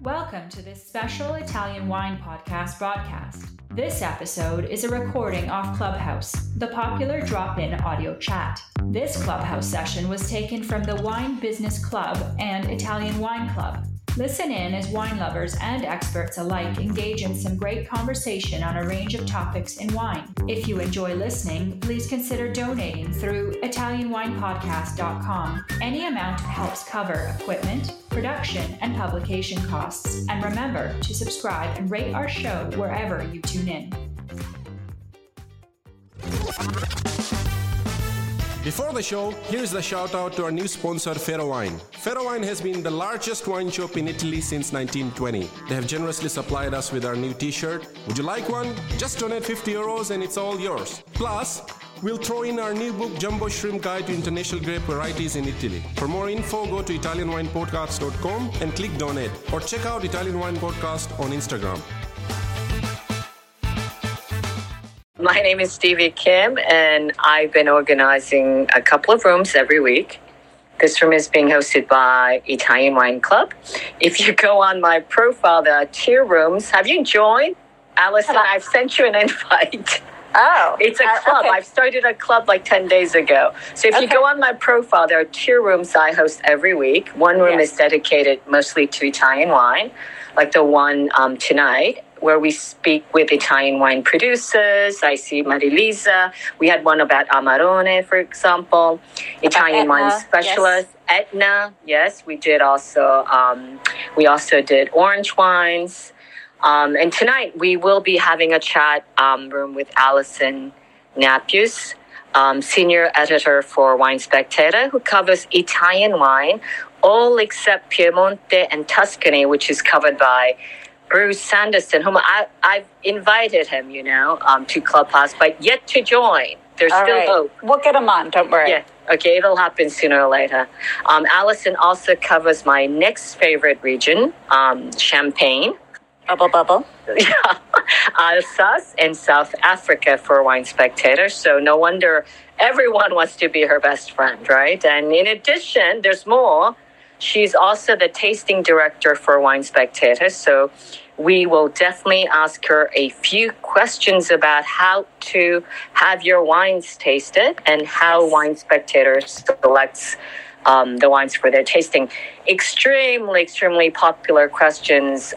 Welcome to this special Italian Wine Podcast broadcast. This episode is a recording off Clubhouse, the popular drop-in audio chat. This Clubhouse session was taken from the Wine Business Club and Italian Wine Club. Listen in as wine lovers and experts alike engage in some great conversation on a range of topics in wine. If you enjoy listening, please consider donating through ItalianWinePodcast.com. Any amount helps cover equipment, production, and publication costs. And remember to subscribe and rate our show wherever you tune in. Before the show, here's the shout out to our new sponsor, Fero Wine. Fero Wine has been the largest wine shop in Italy since 1920. They have generously supplied us with our new t-shirt. Would you like one? Just donate €50 and it's all yours. Plus, we'll throw in our new book, Jumbo Shrimp Guide to International Grape Varieties in Italy. For more info, go to ItalianWinePodcast.com and click donate. Or check out Italian Wine Podcast on Instagram. My name is Stevie Kim, and I've been organizing a couple of rooms every week. This room is being hosted by Italian Wine Club. If you go on my profile, there are 2 rooms. Have you joined? Allison, I've sent you an invite. Oh. It's a club. Okay. I've started a club like 10 days ago. So if you go on my profile, there are 2 rooms I host every week. One room is dedicated mostly to Italian wine, like the one tonight, where we speak with Italian wine producers. I see Marilisa. We had one about Amarone, for example. Italian wine specialists. Yes. Etna, yes. We did also, we also did orange wines. And tonight we will be having a chat room with Alison Napius, senior editor for Wine Spectator, who covers Italian wine, all except Piemonte and Tuscany, which is covered by Bruce Sanderson, whom I've invited him, to Clubhouse, but yet to join. There's still hope. We'll get him on, don't worry. Yeah, okay, it'll happen sooner or later. Alison also covers my next favorite region, Champagne. Bubble. Yeah, Alsace and South Africa for Wine Spectator. So no wonder everyone wants to be her best friend, right? And in addition, there's more. She's also the tasting director for Wine Spectator, so we will definitely ask her a few questions about how to have your wines tasted and how Wine Spectator selects the wines for their tasting. Extremely popular questions.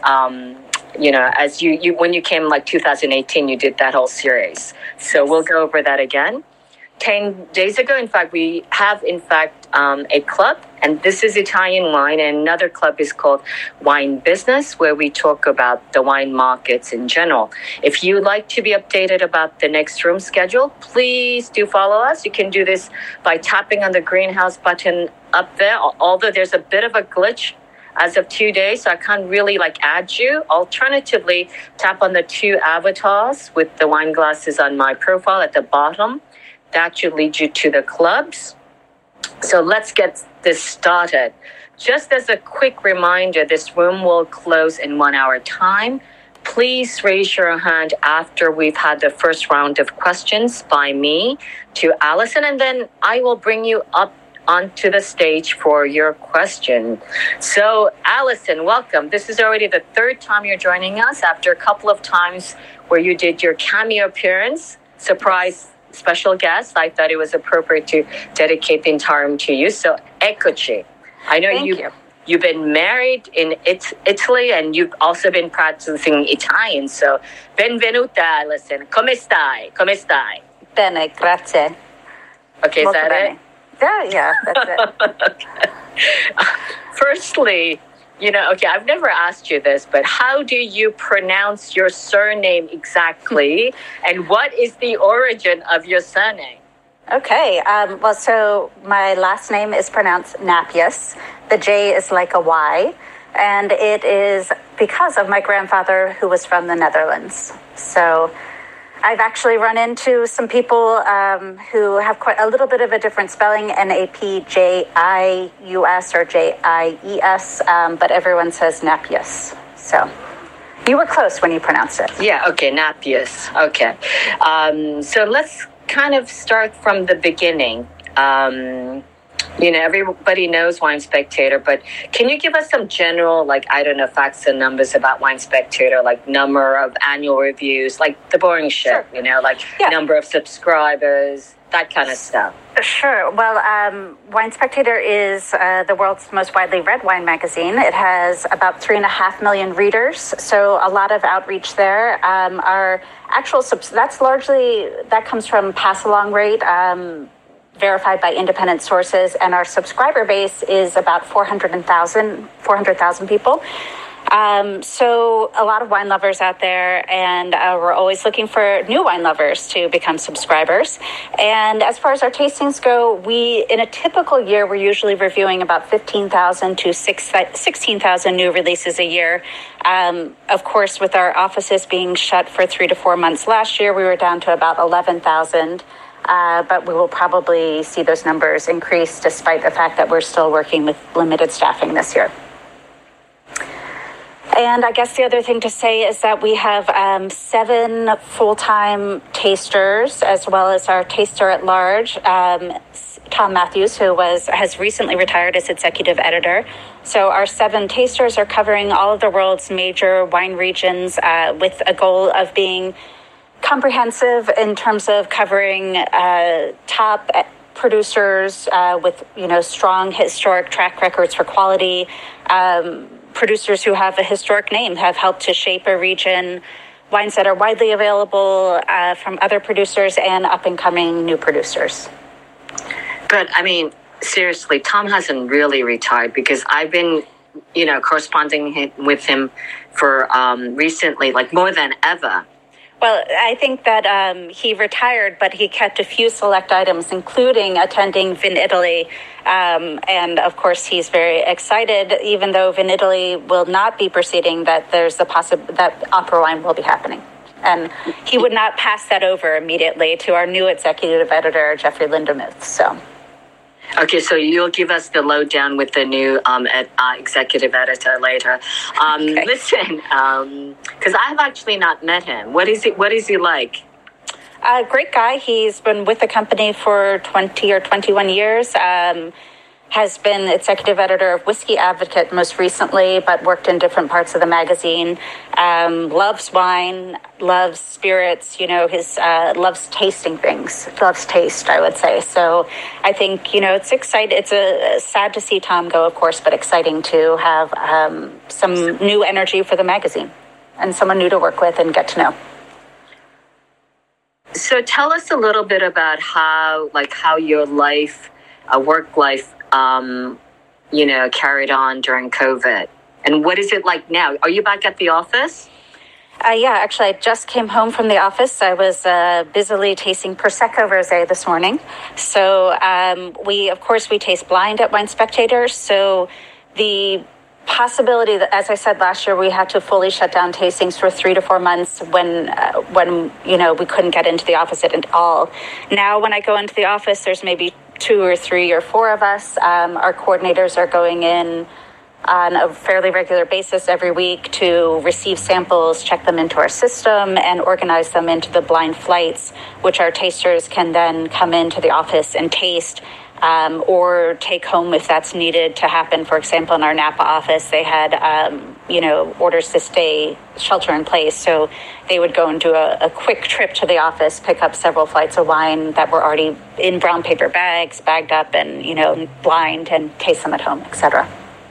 As you when you came like 2018, you did that whole series. So we'll go over that again. 10 days ago, in fact, we have, a club, and this is Italian wine, and another club is called Wine Business, where we talk about the wine markets in general. If you'd like to be updated about the next room schedule, please do follow us. You can do this by tapping on the greenhouse button up there, although there's a bit of a glitch as of 2 days, so I can't really add you. Alternatively, tap on the 2 avatars with the wine glasses on my profile at the bottom. That should lead you to the clubs. So let's get this started. Just as a quick reminder, this room will close in 1 hour time. Please raise your hand after we've had the first round of questions by me to Alison, and then I will bring you up onto the stage for your question. So, Alison, welcome. This is already the 3rd time you're joining us after a couple of times where you did your cameo appearance, surprise special guest. I thought it was appropriate to dedicate the entire room to you. So, eccoci. I know you've been married in Italy and you've also been practicing Italian. So, benvenuta, Alison. Come stai? Come stai? Bene, grazie. Okay, is that bene. it? Yeah, that's it. Okay. Firstly, I've never asked you this, but how do you pronounce your surname exactly? And what is the origin of your surname? Okay, so my last name is pronounced Napius. The J is like a Y, and it is because of my grandfather who was from the Netherlands. So I've actually run into some people who have quite a little bit of a different spelling, Napjius or Jies, but everyone says Napius. So you were close when you pronounced it. Yeah, okay, Napius. Okay. So let's kind of start from the beginning. Everybody knows Wine Spectator, but can you give us some general, facts and numbers about Wine Spectator, like number of annual reviews, like the boring shit, Sure. Number of subscribers, that kind of stuff? Sure. Well, Wine Spectator is the world's most widely read wine magazine. It has about 3.5 million readers, so a lot of outreach there. Our actual that comes from pass-along rate, verified by independent sources, and our subscriber base is about 400,000 people. So a lot of wine lovers out there, and we're always looking for new wine lovers to become subscribers. And as far as our tastings go, in a typical year, we're usually reviewing about 15,000 to 16,000 new releases a year. Of course, with our offices being shut for 3 to 4 months last year, we were down to about 11,000. But we will probably see those numbers increase despite the fact that we're still working with limited staffing this year. And I guess the other thing to say is that we have 7 full-time tasters, as well as our taster at large, Tom Matthews, who has recently retired as executive editor. So our 7 tasters are covering all of the world's major wine regions with a goal of being comprehensive in terms of covering top producers with strong historic track records for quality, producers who have a historic name, have helped to shape a region, wines that are widely available from other producers, and up-and-coming new producers. But, seriously, Tom hasn't really retired, because I've been, corresponding with him for recently, more than ever. Well, I think that he retired, but he kept a few select items, including attending Vin Italy. And of course, he's very excited, even though Vin Italy will not be proceeding, that there's the possibility that Opera Wine will be happening. And he would not pass that over immediately to our new executive editor, Jeffrey Lindemuth. So. Okay, so you'll give us the lowdown with the new executive editor later. Okay. Listen, because I've actually not met him. What is he like? Great guy. He's been with the company for 20 or 21 years. Has been executive editor of Whiskey Advocate most recently, but worked in different parts of the magazine. Loves wine, loves spirits, loves tasting things, loves taste, I would say. So I think, it's exciting. It's sad to see Tom go, of course, but exciting to have some new energy for the magazine and someone new to work with and get to know. So tell us a little bit about how your life, work life, carried on during COVID. And what is it like now? Are you back at the office? Yeah, actually, I just came home from the office. I was busily tasting Prosecco Rosé this morning. So we taste blind at Wine Spectator. So the possibility that, as I said last year, we had to fully shut down tastings for 3 to 4 months when we couldn't get into the office at all. Now, when I go into the office, there's maybe 2 or 3 or 4 of us. Our coordinators are going in on a fairly regular basis every week to receive samples, check them into our system, and organize them into the blind flights, which our tasters can then come into the office and taste, or take home if that's needed to happen. For example, in our Napa office, they had, orders to stay shelter in place. So they would go and do a quick trip to the office, pick up several flights of wine that were already in brown paper bags, bagged up and, blind, and taste them at home, etc.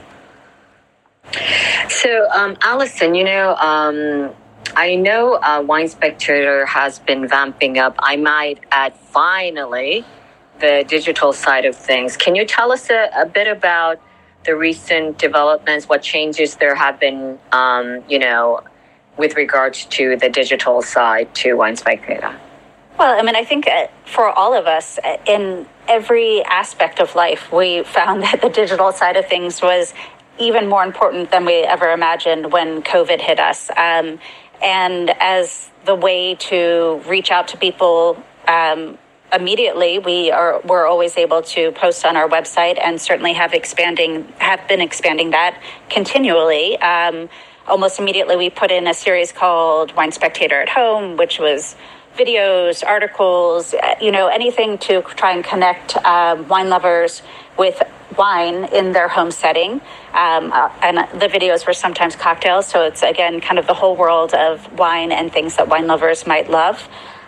So, Allison, I know Wine Spectator has been vamping up, I might add, finally, the digital side of things. Can you tell us a bit about the recent developments, what changes there have been, with regards to the digital side to Wine Spectator? Well, I think for all of us, in every aspect of life, we found that the digital side of things was even more important than we ever imagined when COVID hit us. And as the way to reach out to people immediately, we're always able to post on our website, and certainly have been expanding that continually. Almost immediately, we put in a series called Wine Spectator at Home, which was videos, articles, anything to try and connect wine lovers with wine in their home setting. And the videos were sometimes cocktails. So it's, again, kind of the whole world of wine and things that wine lovers might love.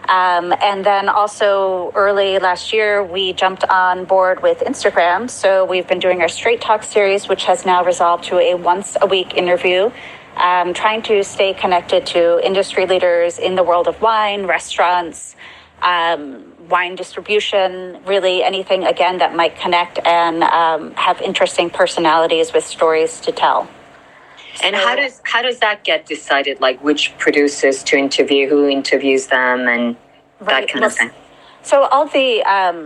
And then also early last year, we jumped on board with Instagram. So we've been doing our Straight Talk series, which has now resolved to a once-a-week interview, trying to stay connected to industry leaders in the world of wine, restaurants, wine distribution, really anything, again, that might connect and have interesting personalities with stories to tell. And how does that get decided? Like which producers to interview, who interviews them, and that kind of thing? So all the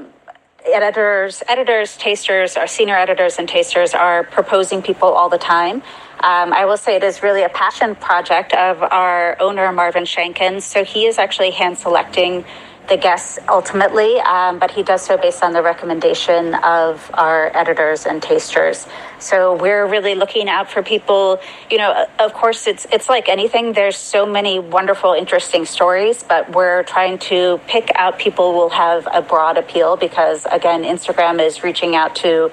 editors, tasters, our senior editors and tasters are proposing people all the time. I will say it is really a passion project of our owner, Marvin Shankin. So he is actually hand selecting the guests ultimately, but he does so based on the recommendation of our editors and tasters. So we're really looking out for people. Of course, it's like anything. There's so many wonderful, interesting stories, but we're trying to pick out people who will have a broad appeal because, again, Instagram is reaching out to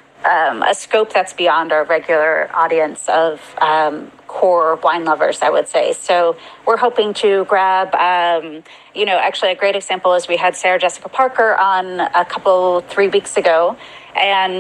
a scope that's beyond our regular audience of core wine lovers, I would say. So we're hoping to grab, actually a great example is we had Sarah Jessica Parker on 3 weeks ago. And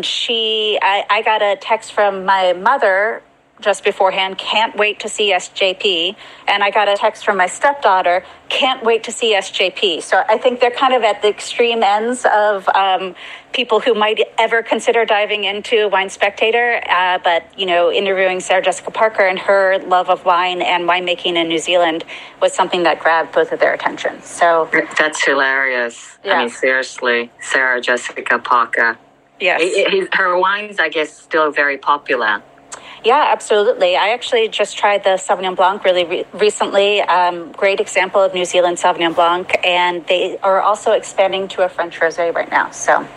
I got a text from my mother just beforehand, can't wait to see SJP. And I got a text from my stepdaughter, can't wait to see SJP. So I think they're kind of at the extreme ends of people who might ever consider diving into Wine Spectator. But interviewing Sarah Jessica Parker and her love of wine and winemaking in New Zealand was something that grabbed both of their attention. So that's hilarious. Yeah. I mean, seriously, Sarah Jessica Parker. Yes. Her wines, I guess, still very popular. Yeah, absolutely. I actually just tried the Sauvignon Blanc really recently. Great example of New Zealand Sauvignon Blanc. And they are also expanding to a French rosé right now. So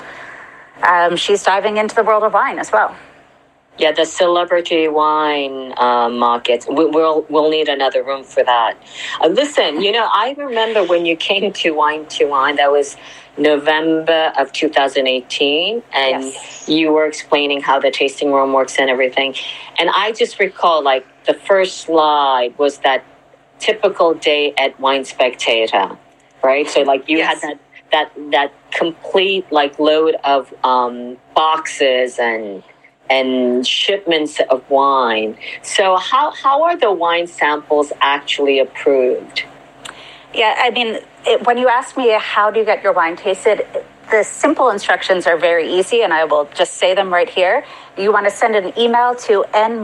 she's diving into the world of wine as well. Yeah, the celebrity wine market. We'll need another room for that. Listen, I remember when you came to Wine to Wine, that was November of 2018, and yes, you were explaining how the tasting room works and everything. And I just recall, like, the first slide was that typical day at Wine Spectator, right? So, like, you yes, had that complete, like, load of boxes and shipments of wine. So how are the wine samples actually approved? Yeah, I mean, when you ask me how do you get your wine tasted, the simple instructions are very easy, and I will just say them right here. You want to send an email to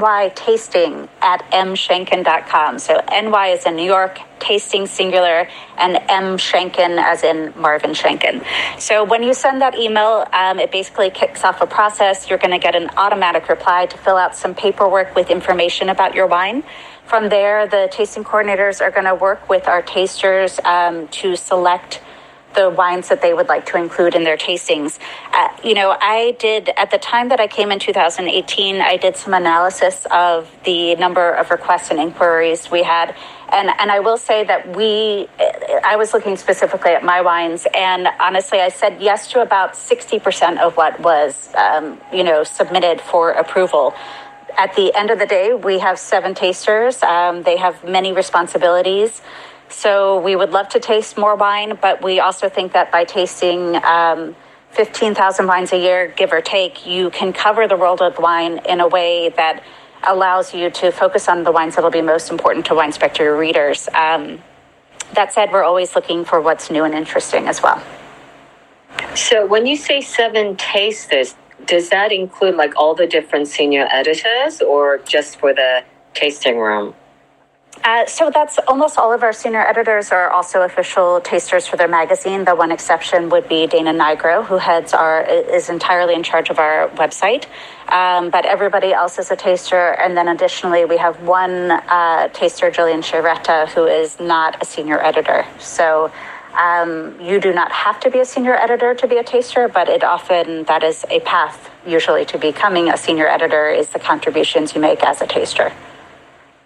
nytasting@mshankin.com. So NY is in New York, tasting singular, and M Shankin as in Marvin Shankin. So when you send that email, it basically kicks off a process. You're going to get an automatic reply to fill out some paperwork with information about your wine. From there, the tasting coordinators are going to work with our tasters to select the wines that they would like to include in their tastings. I did, at the time that I came in 2018, I did some analysis of the number of requests and inquiries we had. And I will say that I was looking specifically at my wines, and honestly, I said yes to about 60% of what was, submitted for approval. At the end of the day, we have 7 tasters. They have many responsibilities. So we would love to taste more wine, but we also think that by tasting 15,000 wines a year, give or take, you can cover the world of wine in a way that allows you to focus on the wines that will be most important to Wine Spectator readers. That said, we're always looking for what's new and interesting as well. So when you say 7 tasters, does that include like all the different senior editors or just for the tasting room? So that's almost all of our senior editors are also official tasters for their magazine. The one exception would be Dana Nigro, who is entirely in charge of our website. But everybody else is a taster. And then additionally, we have one taster, Jillian Sheretta, who is not a senior editor. So you do not have to be a senior editor to be a taster, but that is a path usually to becoming a senior editor is the contributions you make as a taster.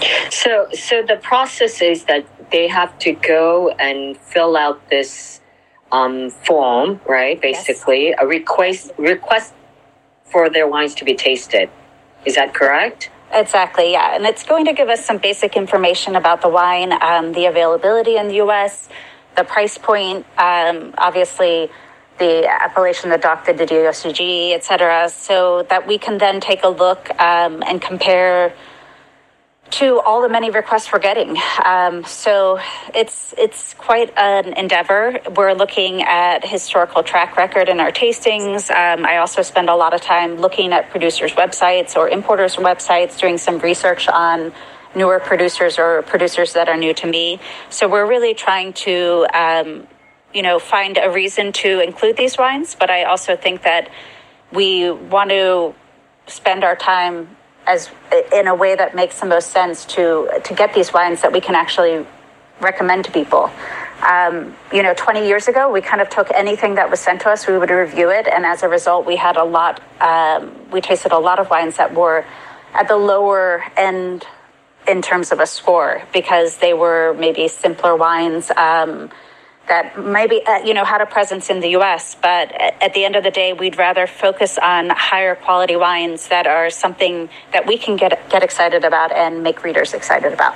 So the process is that they have to go and fill out this form, right? Basically, yes. A request for their wines to be tasted. Is that correct? Exactly, yeah. And it's going to give us some basic information about the wine, the availability in the U.S., the price point, obviously the appellation, the DOC, the DOCG, et cetera, so that we can then take a look and compare to all the many requests we're getting. So it's quite an endeavor. We're looking at historical track record in our tastings. I also spend a lot of time looking at producers' websites or importers' websites, doing some research on newer producers or producers that are new to me. So we're really trying to, find a reason to include these wines. But I also think that we want to spend our time in a way that makes the most sense to get these wines that we can actually recommend to people. 20 years ago, we kind of took anything that was sent to us, we would review it, and as a result, we tasted a lot of wines that were at the lower end in terms of a score, because they were maybe simpler wines that maybe, had a presence in the U.S., but at the end of the day, we'd rather focus on higher quality wines that are something that we can get excited about and make readers excited about.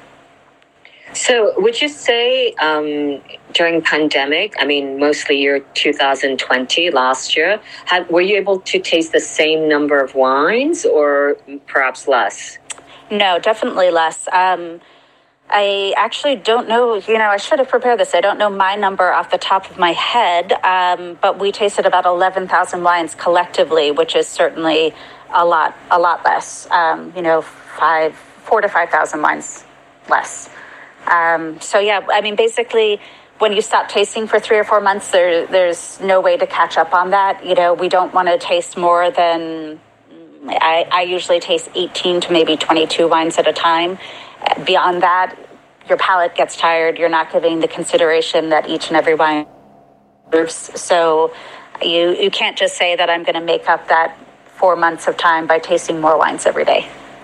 So would you say during pandemic, mostly year 2020, last year, were you able to taste the same number of wines or perhaps less? No, definitely less. I actually don't know, I should have prepared this. I don't know my number off the top of my head, but we tasted about 11,000 wines collectively, which is certainly a lot less, 4,000 to 5,000 wines less. Basically, when you stop tasting for 3 or 4 months, there's no way to catch up on that. We don't want to taste more than, I usually taste 18 to maybe 22 wines at a time. Beyond that, your palate gets tired. You're not giving the consideration that each and every wine deserves. So you can't just say that I'm going to make up that 4 months of time by tasting more wines every day.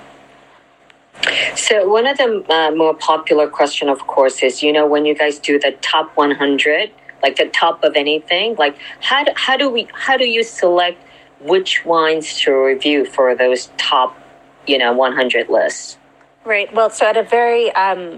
So one of the more popular question, of course, is, when you guys do the top 100, like the top of anything, like how do you select which wines to review for those top, 100 lists? Right. Well, so at a very,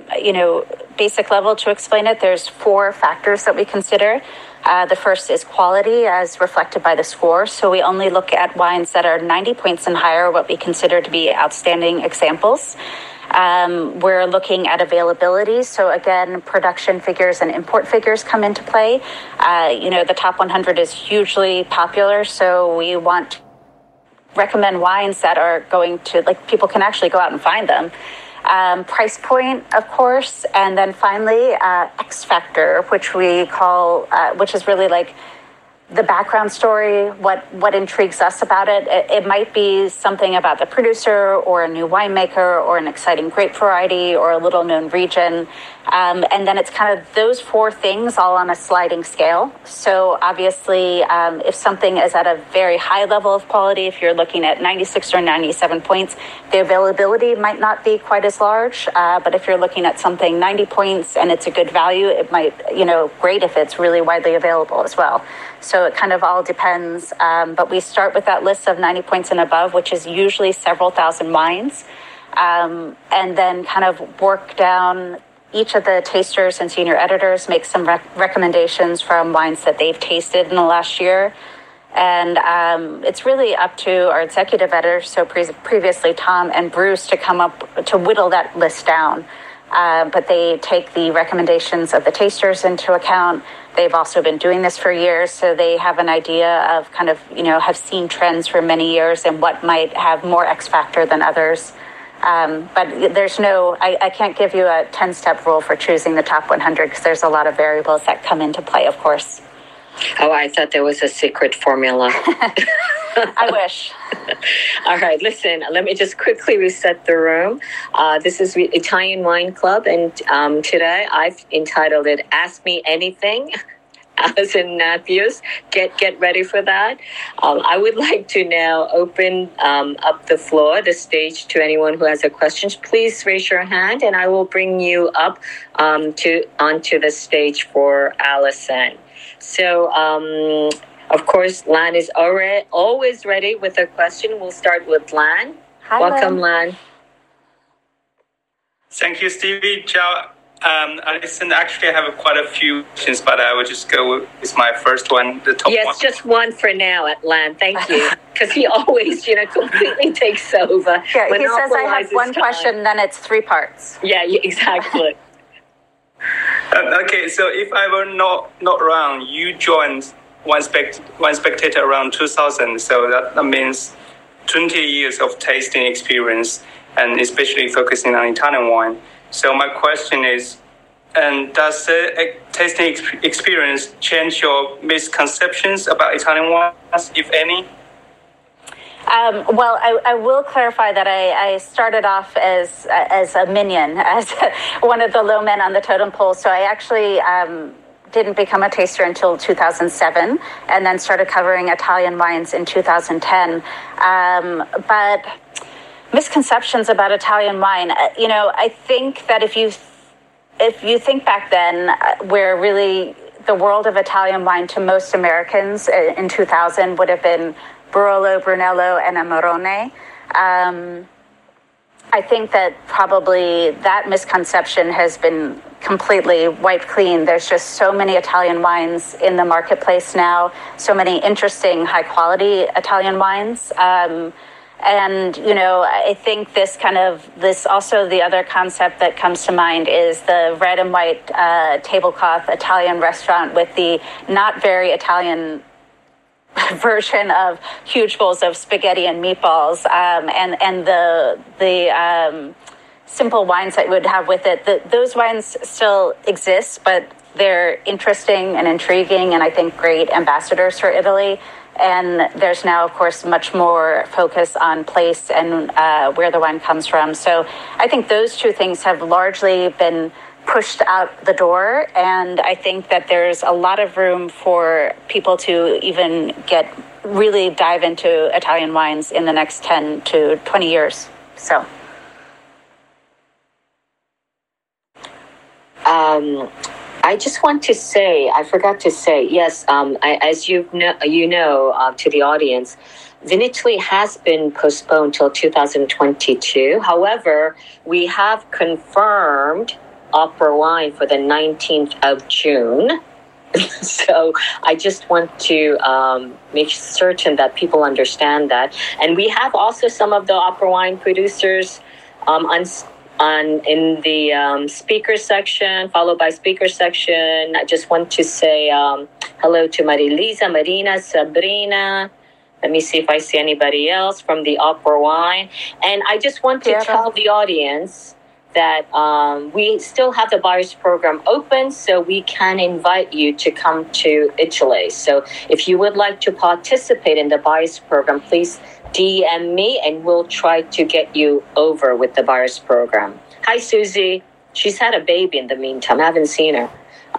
basic level to explain it, there's 4 factors that we consider. The first is quality as reflected by the score. So we only look at wines that are 90 points and higher, what we consider to be outstanding examples. We're looking at availability. So again, production figures and import figures come into play. The top 100 is hugely popular. So we want to recommend wines that are going to, people can actually go out and find them. Price point, of course, and then finally X factor, which we call, which is really like the background story, what intrigues us about it. It might be something about the producer or a new winemaker or an exciting grape variety or a little known region. And then it's kind of those 4 things all on a sliding scale. So obviously, if something is at a very high level of quality, if you're looking at 96 or 97 points, the availability might not be quite as large. But if you're looking at something 90 points and it's a good value, it might, great if it's really widely available as well. So it kind of all depends. But we start with that list of 90 points and above, which is usually several thousand wines, and then kind of work down. Each of the tasters and senior editors make some recommendations from wines that they've tasted in the last year. And it's really up to our executive editors, so previously Tom and Bruce, to come up to whittle that list down. But they take the recommendations of the tasters into account. They've also been doing this for years, so they have an idea of kind of, have seen trends for many years and what might have more X factor than others. But there's I can't give you a 10-step rule for choosing the top 100 because there's a lot of variables that come into play, of course. Oh, I thought there was a secret formula. I wish. All right, listen, let me just quickly reset the room. This is Italian Wine Club, and today I've entitled it Ask Me Anything. Alison Napius. Get ready for that. I would like to now open up the stage to anyone who has a question. Please raise your hand, and I will bring you up onto the stage for Alison. So, of course, Lan is always ready with a question. We'll start with Lan. Hi, Welcome, Lan. Thank you, Stevie. Ciao. Alison, actually, I have quite a few questions, but I will just go with my first one, the top one. Yes, just one for now, Lan. Thank you. Because he always, completely takes over. Yeah, he says I have one question, then it's 3 parts. Yeah, exactly. Okay, so if I were not wrong, you joined One Spectator around 2000, so that means 20 years of tasting experience, and especially focusing on Italian wine. So my question is, does the tasting experience change your misconceptions about Italian wines, if any? Well, I will clarify that I started off as a minion, as one of the low men on the totem pole. So I actually didn't become a taster until 2007, and then started covering Italian wines in 2010. But misconceptions about Italian wine, I think that if you think back then, where really the world of Italian wine to most Americans in 2000 would have been Barolo, Brunello, and Amarone. I think that probably that misconception has been completely wiped clean. There's just so many Italian wines in the marketplace now, so many interesting, high-quality Italian wines. And, I think this also the other concept that comes to mind is the red and white tablecloth Italian restaurant with the not very Italian version of huge bowls of spaghetti and meatballs, and the simple wines that you would have with it. Those wines still exist, but they're interesting and intriguing, and I think great ambassadors for Italy. And there's now, of course, much more focus on place and where the wine comes from. So I think those two things have largely been pushed out the door. And I think that there's a lot of room for people to even really dive into Italian wines in the next 10 to 20 years. So. I just want to say, I forgot to say, yes, as to the audience, Vinitaly has been postponed till 2022. However, we have confirmed Opera Wine for the 19th of June. So I just want to make certain that people understand that. And we have also some of the Opera Wine producers in the speaker section, followed by speaker section. I just want to say hello to Marilisa, Marina, Sabrina. Let me see if I see anybody else from the Opera Wine. And I just want to tell the audience that we still have the buyers program open, so we can invite you to come to Italy. So if you would like to participate in the buyers program, please DM me and we'll try to get you over with the buyers program. Hi, Susie. She's had a baby in the meantime. I haven't seen her.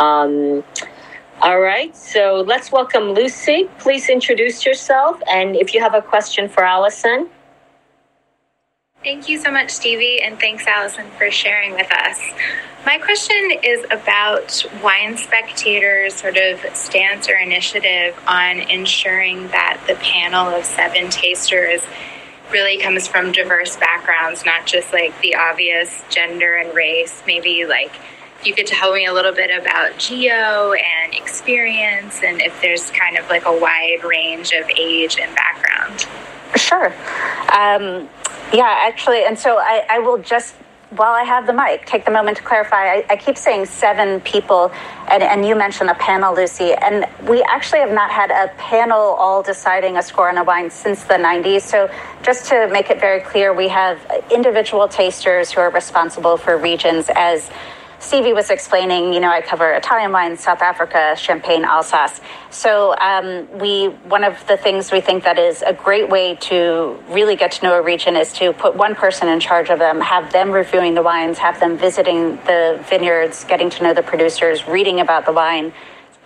All right, so let's welcome Lucy. Please introduce yourself, and if you have a question for Alison. Thank you so much, Stevie, and thanks, Alison, for sharing with us. My question is about Wine Spectator's sort of stance or initiative on ensuring that the panel of 7 tasters really comes from diverse backgrounds, not just like the obvious gender and race. Maybe like if you could tell me a little bit about geo and experience, and if there's kind of like a wide range of age and background. Sure. Yeah, actually, and so I will just, while I have the mic, take the moment to clarify. I keep saying 7 people, and you mentioned a panel, Lucy, and we actually have not had a panel all deciding a score on a wine since the 90s. So just to make it very clear, we have individual tasters who are responsible for regions. As Stevie was explaining, I cover Italian wine, South Africa, Champagne, Alsace. So one of the things we think that is a great way to really get to know a region is to put one person in charge of them, have them reviewing the wines, have them visiting the vineyards, getting to know the producers, reading about the wine,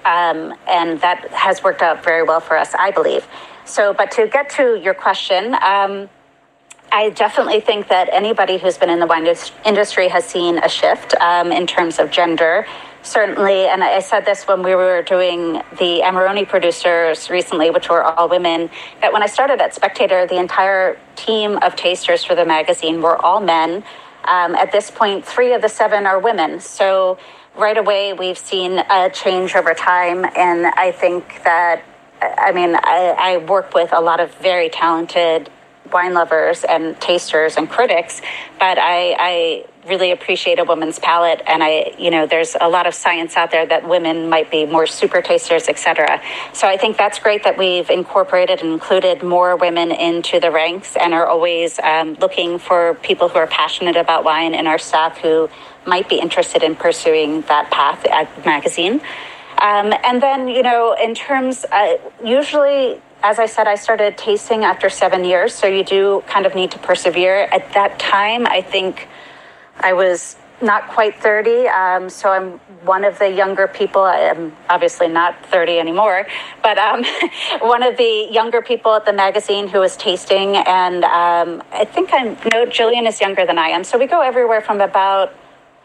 And that has worked out very well for us, I believe. So, but to get to your question, I definitely think that anybody who's been in the wine industry has seen a shift in terms of gender. Certainly, and I said this when we were doing the Amarone producers recently, which were all women, that when I started at Spectator, the entire team of tasters for the magazine were all men. At this point, 3 of the 7 are women. So right away, we've seen a change over time. And I think that, I work with a lot of very talented wine lovers and tasters and critics, but I really appreciate a woman's palate, and there's a lot of science out there that women might be more super tasters, etc. So I think that's great that we've incorporated and included more women into the ranks, and are always looking for people who are passionate about wine in our staff who might be interested in pursuing that path at the magazine. And then, in terms, usually, as I said, I started tasting after 7 years, so you do kind of need to persevere. At that time, I think I was not quite 30, so I'm one of the younger people. I'm obviously not 30 anymore, but one of the younger people at the magazine who was tasting, and I think Jillian is younger than I am, so we go everywhere from about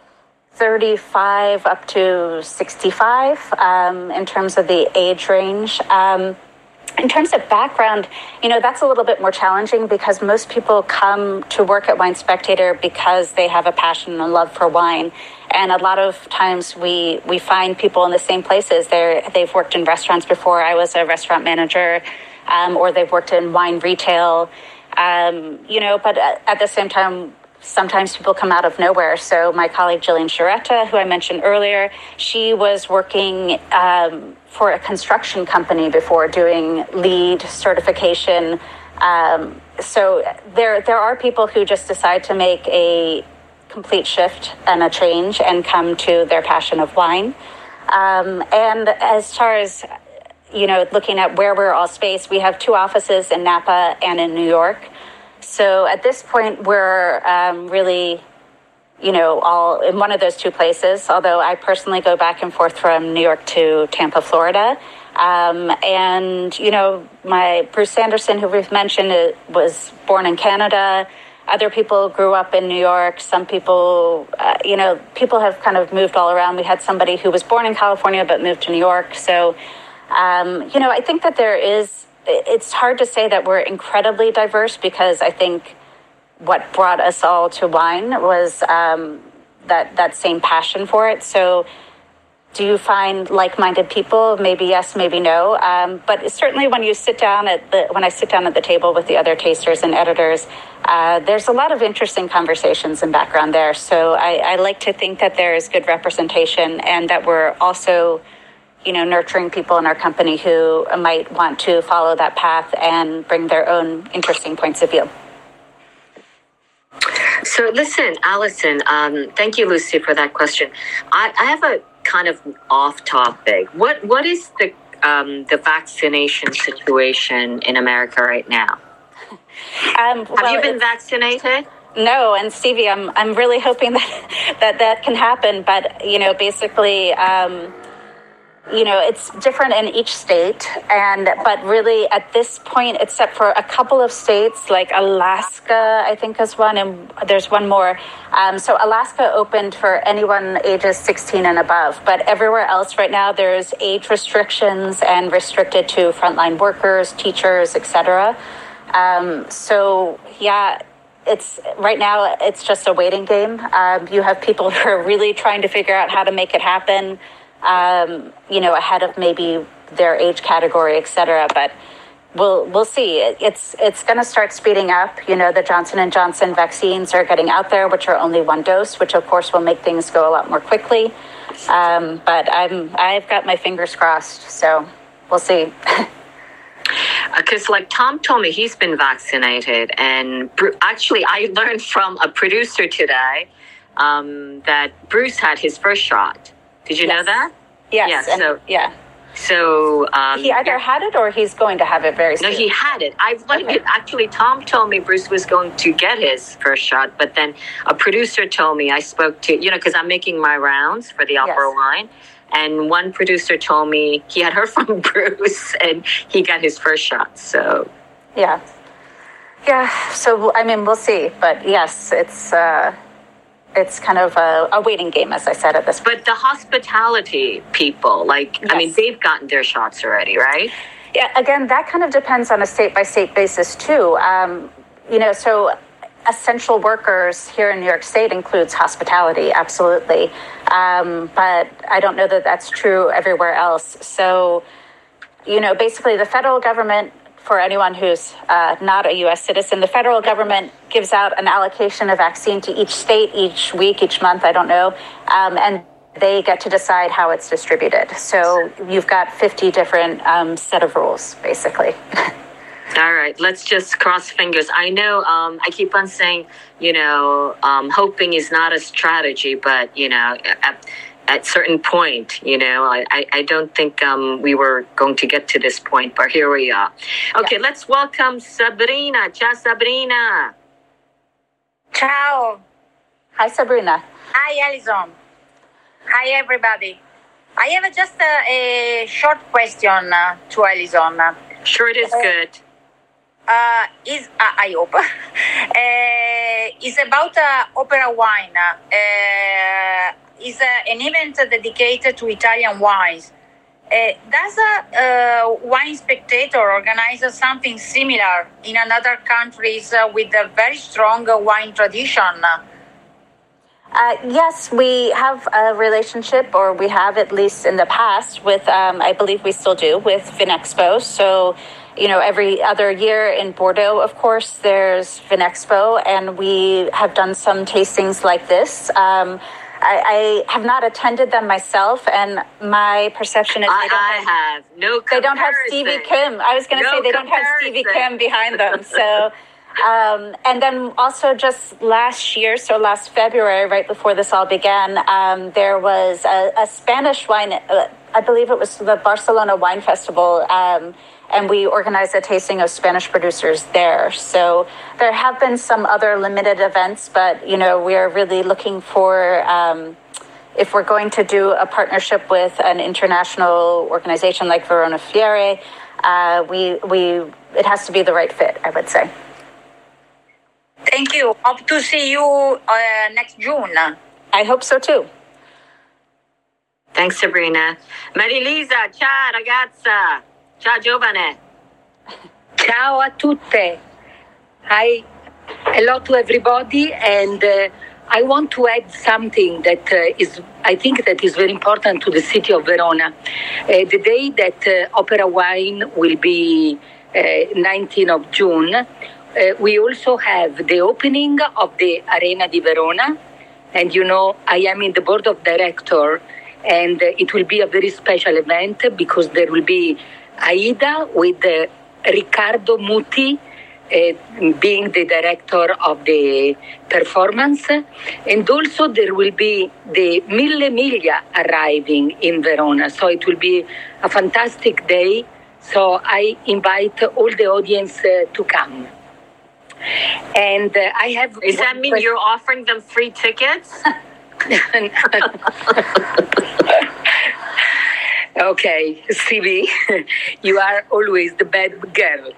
35 up to 65 in terms of the age range. In terms of background, that's a little bit more challenging because most people come to work at Wine Spectator because they have a passion and love for wine. And a lot of times we find people in the same places. They've worked in restaurants before. I was a restaurant manager, or they've worked in wine retail, but at the same time, sometimes people come out of nowhere. So my colleague Jillian Sciaretta, who I mentioned earlier, she was working for a construction company before doing LEED certification. So there are people who just decide to make a complete shift and a change and come to their passion of wine. And as far as, looking at where we're all spaced, we have 2 offices in Napa and in New York. So at this point, we're really, all in one of those 2 places, although I personally go back and forth from New York to Tampa, Florida. And, my Bruce Sanderson, who we've mentioned, was born in Canada. Other people grew up in New York. Some people, people have kind of moved all around. We had somebody who was born in California but moved to New York. So, I think that it's hard to say that we're incredibly diverse because I think what brought us all to wine was that same passion for it. So do you find like-minded people? Maybe yes, maybe no. But certainly when I sit down at the table with the other tasters and editors, there's a lot of interesting conversations and background there. So I like to think that there is good representation and that we're also nurturing people in our company who might want to follow that path and bring their own interesting points of view. So listen, Allison, thank you, Lucy, for that question. I have a kind of off topic. What is the vaccination situation in America right now? Have you been vaccinated? No, and Stevie, I'm really hoping that can happen. But basically. It's different in each state, but really at this point, except for a couple of states like Alaska, I think is one, and there's one more. So Alaska opened for anyone ages 16 and above, but everywhere else right now there's age restrictions and restricted to frontline workers, teachers, etc. So yeah. Right now, it's just a waiting game. You have people who are really trying to figure out how to make it happen, ahead of maybe their age category, et cetera. But we'll see. It's going to start speeding up. The Johnson & Johnson vaccines are getting out there, which are only 1 dose, which of course will make things go a lot more quickly. But I've got my fingers crossed. So we'll see. Because Tom told me he's been vaccinated, and actually I learned from a producer today that Bruce had his first shot. Did you know that? Yes. Yeah. So he either had it or he's going to have it very soon. No, he had it. I've learned it. Actually, Tom told me Bruce was going to get his first shot, but then a producer told me, I spoke to, because I'm making my rounds for the Opera Wine. And one producer told me he had heard from Bruce and he got his first shot. So, yeah. So, I mean, we'll see. But yes, it's kind of a waiting game, as I said at this point. But the hospitality people, like, yes. I mean, they've gotten their shots already, right? Yeah, again, that kind of depends on a state-by-state basis, too. So essential workers here in New York State includes hospitality, absolutely. But I don't know that that's true everywhere else. So, basically the federal government, for anyone who's not a U.S. citizen, the federal government gives out an allocation of vaccine to each state, each week, each month, I don't know, and they get to decide how it's distributed. So you've got 50 different set of rules, basically. All right, let's just cross fingers. I know I keep on saying, hoping is not a strategy, but, at certain point, I don't think we were going to get to this point, but here we are. Okay, Let's welcome Sabrina. Ciao, Sabrina. Ciao. Hi, Sabrina. Hi, Alison. Hi, everybody. I have just a short question to Alison. Sure, it is good. I hope. It's about Opera Wine. It's an event dedicated to Italian wines. Does Wine Spectator organize something similar in other countries with a very strong wine tradition? Yes, we have a relationship, or we have at least in the past with, I believe we still do, with Vinexpo. So, every other year in Bordeaux, of course, there's Vinexpo, and we have done some tastings like this. I have not attended them myself, and my perception is they don't have Stevie Kim. I was going to say they don't have Stevie Kim behind them. So, and then also just last year, so last February, right before this all began, there was a Spanish wine, I believe it was the Barcelona Wine Festival, and we organized a tasting of Spanish producers there. So there have been some other limited events, but, we're really looking for, if we're going to do a partnership with an international organization like Verona Fiere, it has to be the right fit, I would say. Thank you. Hope to see you next June. I hope so, too. Thanks, Sabrina. Marilisa, ciao, ragazza. Ciao, giovane. Ciao a tutte. Hi, hello to everybody, and I want to add something that I think that is very important to the city of Verona. The day that Opera Wine will be 19th of June, we also have the opening of the Arena di Verona, and I am in the board of directors, and it will be a very special event because there will be Aida with Riccardo Muti being the director of the performance, and also there will be the Mille Miglia arriving in Verona. So it will be a fantastic day. So I invite all the audience to come. And I have. Does that mean you're offering them free tickets? Okay, Stevie, you are always the bad girl.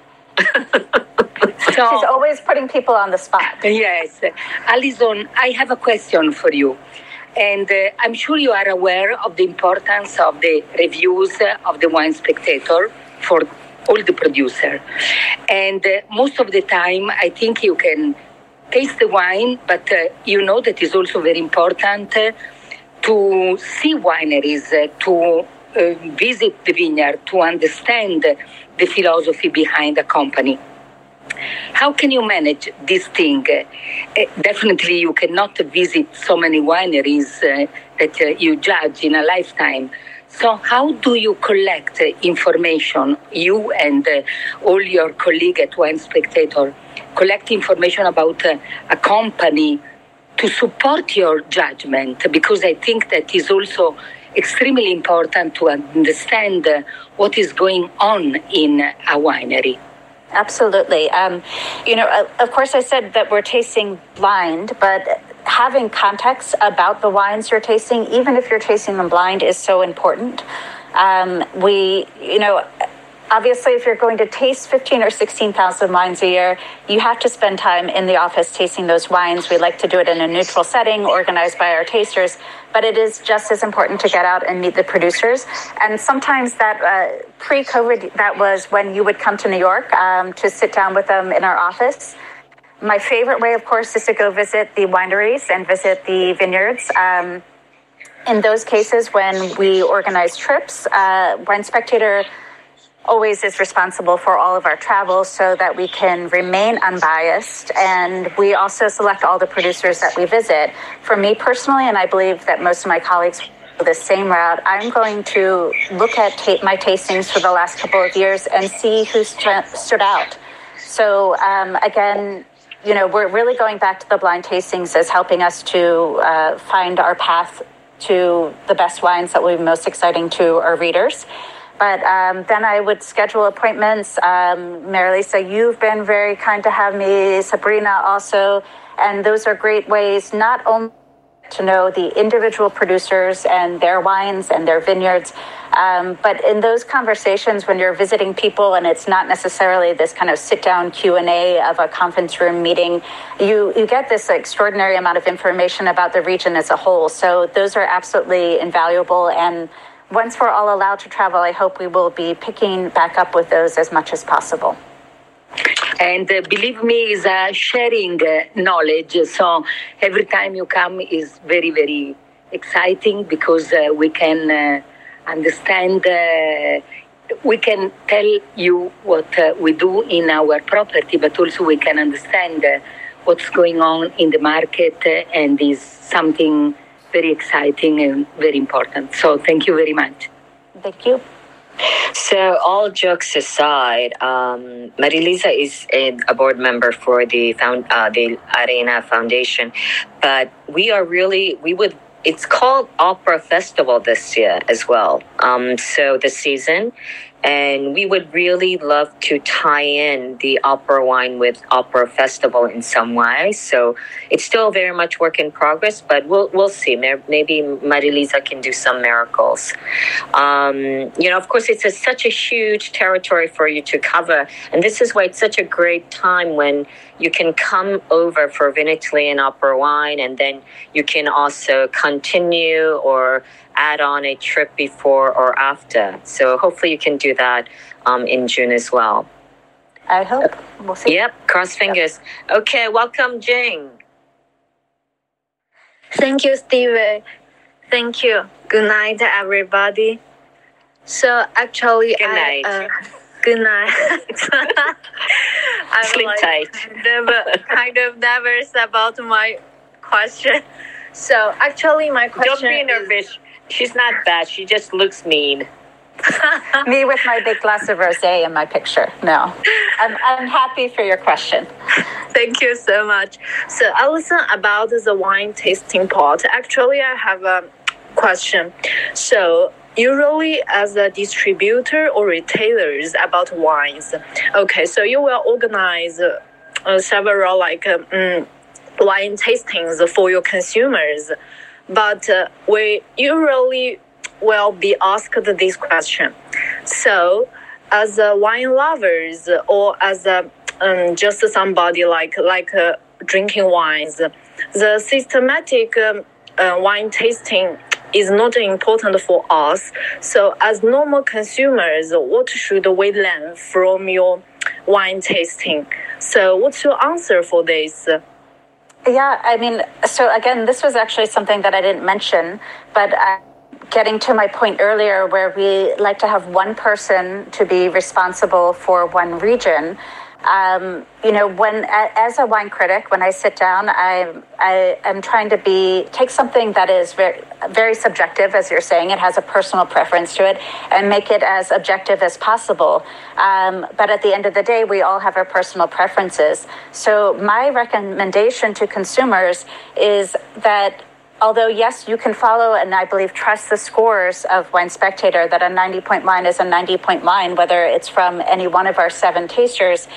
She's always putting people on the spot. Yes. Alison, I have a question for you. And I'm sure you are aware of the importance of the reviews of the Wine Spectator for all the producers. And most of the time, I think you can taste the wine, but that is also very important to see wineries, to visit the vineyard, to understand the philosophy behind the company. How can you manage this thing? Definitely you cannot visit so many wineries that you judge in a lifetime. So how do you collect information, you and all your colleagues at Wine Spectator, collect information about a company to support your judgment? Because I think that is also extremely important to understand what is going on in a winery. Absolutely. Of course, I said that we're tasting blind, but having context about the wines you're tasting, even if you're tasting them blind, is so important. Obviously, if you're going to taste 15 or 16,000 wines a year, you have to spend time in the office tasting those wines. We like to do it in a neutral setting, organized by our tasters, but it is just as important to get out and meet the producers. And sometimes that pre-COVID, that was when you would come to New York to sit down with them in our office. My favorite way, of course, is to go visit the wineries and visit the vineyards. In those cases, when we organize trips, Wine Spectator always is responsible for all of our travel so that we can remain unbiased. And we also select all the producers that we visit. For me personally, and I believe that most of my colleagues go the same route, I'm going to look at my tastings for the last couple of years and see who stood out. So again, we're really going back to the blind tastings as helping us to find our path to the best wines that will be most exciting to our readers. But then I would schedule appointments. Mary-Lisa, you've been very kind to have me, Sabrina also. And those are great ways not only to know the individual producers and their wines and their vineyards, but in those conversations when you're visiting people and it's not necessarily this kind of sit-down Q&A of a conference room meeting, you get this extraordinary amount of information about the region as a whole. So those are absolutely invaluable. And once we're all allowed to travel, I hope we will be picking back up with those as much as possible. And believe me, is sharing knowledge. So every time you come is very, very exciting because we can understand, we can tell you what we do in our property, but also we can understand what's going on in the market and is something very exciting and very important. So thank you very much. Thank you. So all jokes aside, Mary-Lisa is a board member for the Arena Foundation, but it's called Opera Festival this year as well. So the season, and we would really love to tie in the opera wine with Opera Festival in some way. So it's still very much work in progress, but we'll see. Maybe Mary-Lisa can do some miracles. Of course, it's such a huge territory for you to cover, and this is why it's such a great time when you can come over for Vinitaly and Opera wine, and then you can also continue or add on a trip before or after. So hopefully you can do that in June as well. I hope. We'll see. Yep, cross fingers. Yep. Okay, welcome, Jing. Thank you, Steve. Thank you. Good night, everybody. So actually, good night. Good night. I'm Sleep tight. kind of nervous about my question. So actually, my question. Don't be nervous. She's not bad. She just looks mean. Me with my big glass of rosé in my picture. No, I'm happy for your question. Thank you so much. So, Alison, about the wine tasting part, actually, I have a question. So, usually as a distributor or retailers about wines, okay, so you will organize several wine tastings for your consumers. But we usually will be asked this question. So, as wine lovers or as just somebody like drinking wines, the systematic wine tasting is not important for us. So, as normal consumers, what should we learn from your wine tasting? So, what's your answer for this? Yeah, I mean, so again, this was actually something that I didn't mention, but getting to my point earlier where we like to have one person to be responsible for one region. When as a wine critic, when I sit down, I am trying to take something that is very, very subjective, as you're saying, it has a personal preference to it, and make it as objective as possible. But at the end of the day, we all have our personal preferences. So my recommendation to consumers is that although, yes, you can follow and I believe trust the scores of Wine Spectator, that a 90-point wine is a 90-point wine, whether it's from any one of our 7 tasters,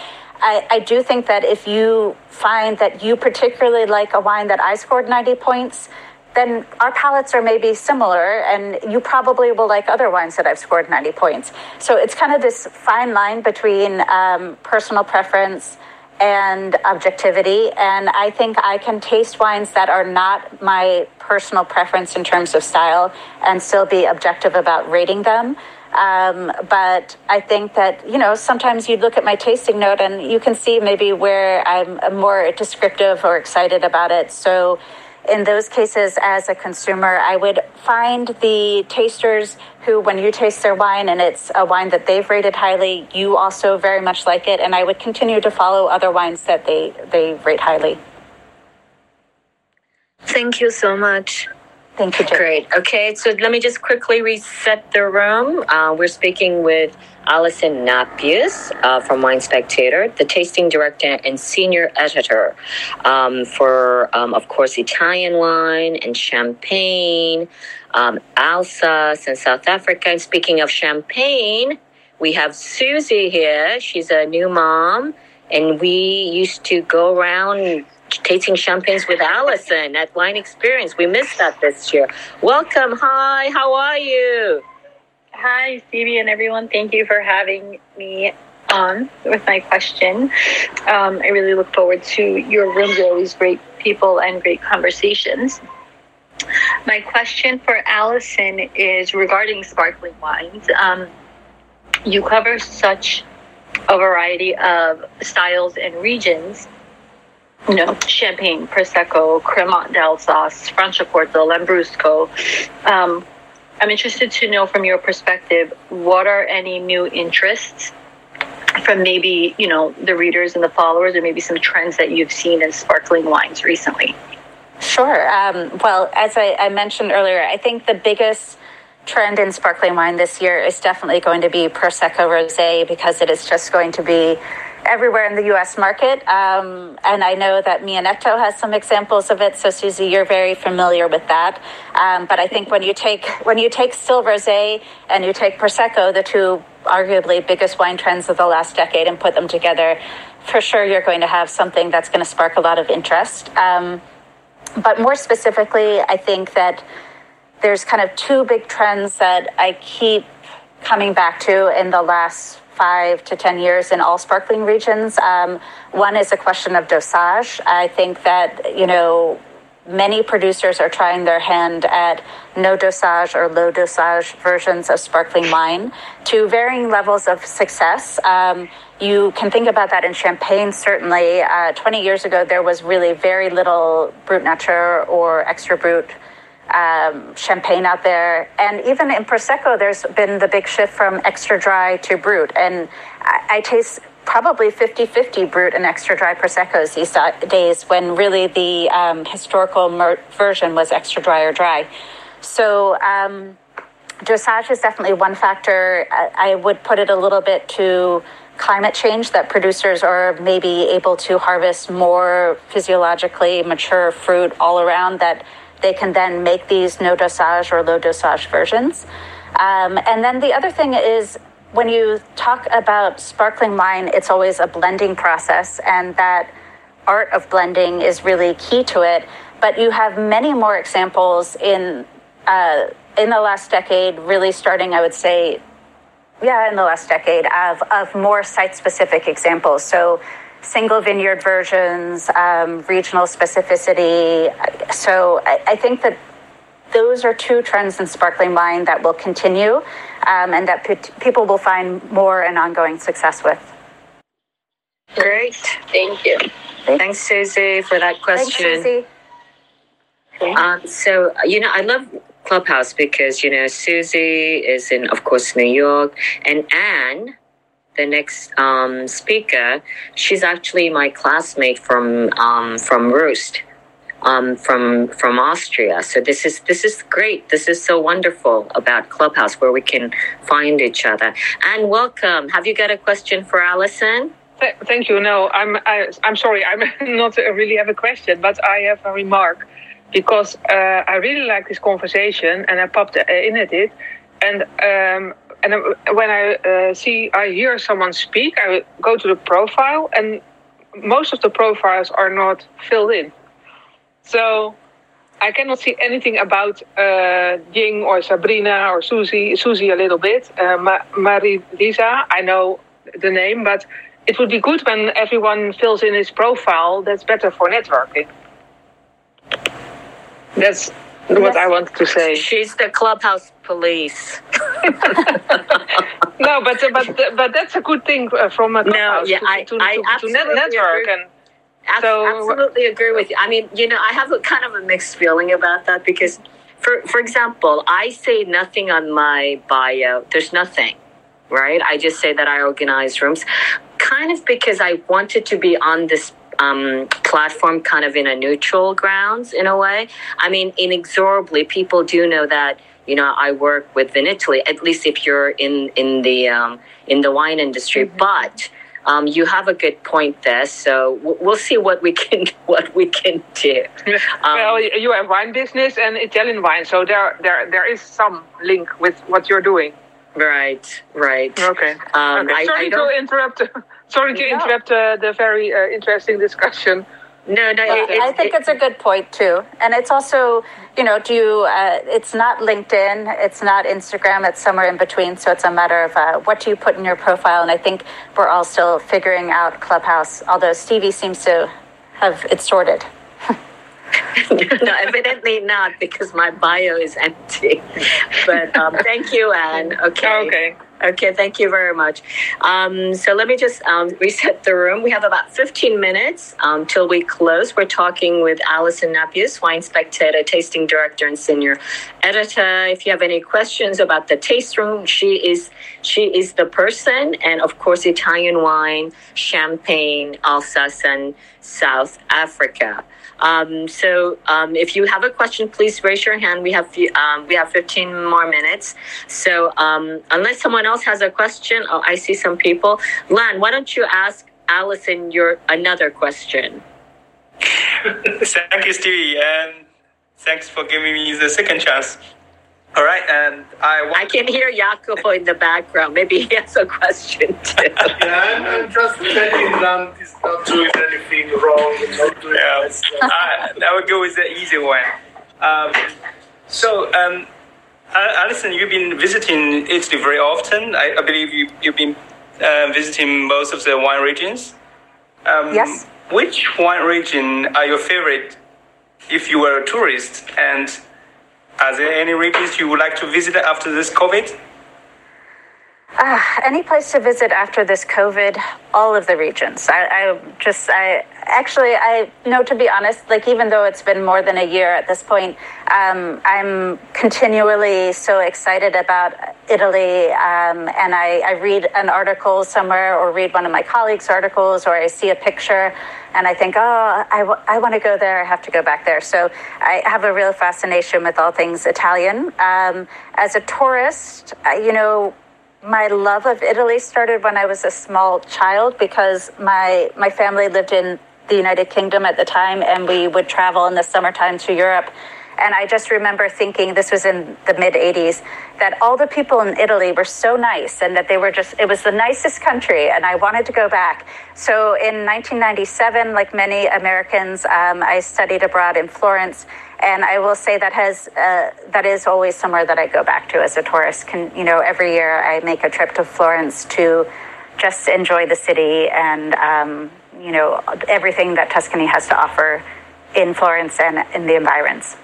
I do think that if you find that you particularly like a wine that I scored 90 points, then our palates are maybe similar, and you probably will like other wines that I've scored 90 points. So it's kind of this fine line between personal preference and objectivity. And I think I can taste wines that are not my personal preference in terms of style and still be objective about rating them. But I think that, sometimes you look at my tasting note and you can see maybe where I'm more descriptive or excited about it. So in those cases, as a consumer, I would find the tasters who, when you taste their wine and it's a wine that they've rated highly, you also very much like it. And I would continue to follow other wines that they rate highly. Thank you so much. Thank you, Jane. Great. Okay, so let me just quickly reset the room. We're speaking with Alison Napius from Wine Spectator, the tasting director and senior editor for, of course, Italian wine and champagne, Alsace and South Africa. And speaking of champagne, we have Susie here. She's a new mom, and we used to go around tasting champagnes with Alison at Wine Experience. We missed that this year. Welcome. Hi. How are you? Hi, Stevie and everyone. Thank you for having me on with my question. I really look forward to your rooms. You're always great people and great conversations. My question for Alison is regarding sparkling wines. You cover such a variety of styles and regions. Champagne, Prosecco, Cremant d'Alsace, Franciacorta, Lambrusco. I'm interested to know from your perspective, what are any new interests from maybe, the readers and the followers, or maybe some trends that you've seen in sparkling wines recently? Sure. Well, as I mentioned earlier, I think the biggest trend in sparkling wine this year is definitely going to be Prosecco Rosé, because it is just going to be everywhere in the U.S. market. And I know that Mianetto has some examples of it. So, Susie, you're very familiar with that. But I think when you take still Rosé and you take Prosecco, the two arguably biggest wine trends of the last decade, and put them together, for sure you're going to have something that's going to spark a lot of interest. But more specifically, I think that there's kind of two big trends that I keep coming back to in the last 5 to 10 years in all sparkling regions. One is a question of dosage. I think that, many producers are trying their hand at no dosage or low dosage versions of sparkling wine to varying levels of success. You can think about that in champagne, certainly. 20 years ago, there was really very little Brut Nature or Extra Brut champagne out there. And even in Prosecco, there's been the big shift from extra dry to Brut. And I taste probably 50-50 Brut and extra dry Proseccos these days, when really the historical version was extra dry or dry. So dosage is definitely one factor. I would put it a little bit to climate change, that producers are maybe able to harvest more physiologically mature fruit all around, that they can then make these no dosage or low dosage versions. And then the other thing is, when you talk about sparkling wine, it's always a blending process, and that art of blending is really key to it. But you have many more examples in the last decade, really starting, I would say, in the last decade, of more site-specific examples. So single vineyard versions, regional specificity. So I think that those are two trends in sparkling wine that will continue, and that people will find more and ongoing success with. Great. Thank you. Thanks, Susie, for that question. Thanks, Susie. So, I love Clubhouse because, Susie is in, of course, New York, and Anne, the next speaker, she's actually my classmate from Roost. From Austria. So this is great. This is so wonderful about Clubhouse, where we can find each other. And welcome. Have you got a question for Alison? Thank you. No, I'm sorry. I not really have a question, but I have a remark, because I really like this conversation, and I popped in at it. And and when I hear someone speak, I go to the profile, and most of the profiles are not filled in. So I cannot see anything about Ying or Sabrina or Susie a little bit. Marie-Lisa, I know the name, but it would be good when everyone fills in his profile. That's better for networking. That's what I wanted to say. She's the clubhouse police. No, but that's a good thing from a clubhouse to network. And absolutely agree with you. I mean, I have a kind of a mixed feeling about that because, for example, I say nothing on my bio. There's nothing, right? I just say that I organize rooms, kind of because I wanted to be on this platform kind of in a neutral grounds in a way. I mean, inexorably, people do know that, I work with Vinitaly, at least if you're in the wine industry, mm-hmm. But you have a good point there, so we'll see what we can do. Well, you have wine business and Italian wine, so there is some link with what you're doing. Right. Okay. Sorry to interrupt the very interesting discussion. No. I think it's a good point too, and it's also, it's not LinkedIn, it's not Instagram, it's somewhere in between. So it's a matter of what do you put in your profile, and I think we're all still figuring out Clubhouse. Although Stevie seems to have it sorted. No, evidently not, because my bio is empty. But thank you, Anne. Okay, thank you very much. So let me just reset the room. We have about 15 minutes till we close. We're talking with Alison Napius, Wine Spectator, Tasting Director and Senior Editor. If you have any questions about the taste room, she is the person. And of course, Italian wine, Champagne, Alsace, and South Africa. So if you have a question, please raise your hand. We have 15 more minutes. So unless someone else has a question, I see some people. Lan, why don't you ask Alison your another question? Thank you, Stevie, and thanks for giving me the second chance. All right, and I can hear Jacopo in the background. Maybe he has a question too. Yeah, I'm just checking that he's not doing anything wrong and not doing I would go with the easy one. Alison, you've been visiting Italy very often. I believe you've been visiting most of the wine regions. Yes. Which wine region are your favorite if you were a tourist? And are there any regions you would like to visit after this COVID? Any place to visit after this COVID, all of the regions. I know, to be honest, like even though it's been more than a year at this point, I'm continually so excited about Italy, and I read an article somewhere or read one of my colleagues' articles, or I see a picture and I think, I want to go there, I have to go back there. So I have a real fascination with all things Italian. As a tourist, my love of Italy started when I was a small child, because my family lived in the United Kingdom at the time, and we would travel in the summertime to Europe. And I just remember thinking, this was in the mid-'80s, that all the people in Italy were so nice, and that it was the nicest country, and I wanted to go back. So in 1997, like many Americans, I studied abroad in Florence. And I will say that is always somewhere that I go back to as a tourist. Every year I make a trip to Florence to just enjoy the city and, everything that Tuscany has to offer in Florence and in the environs.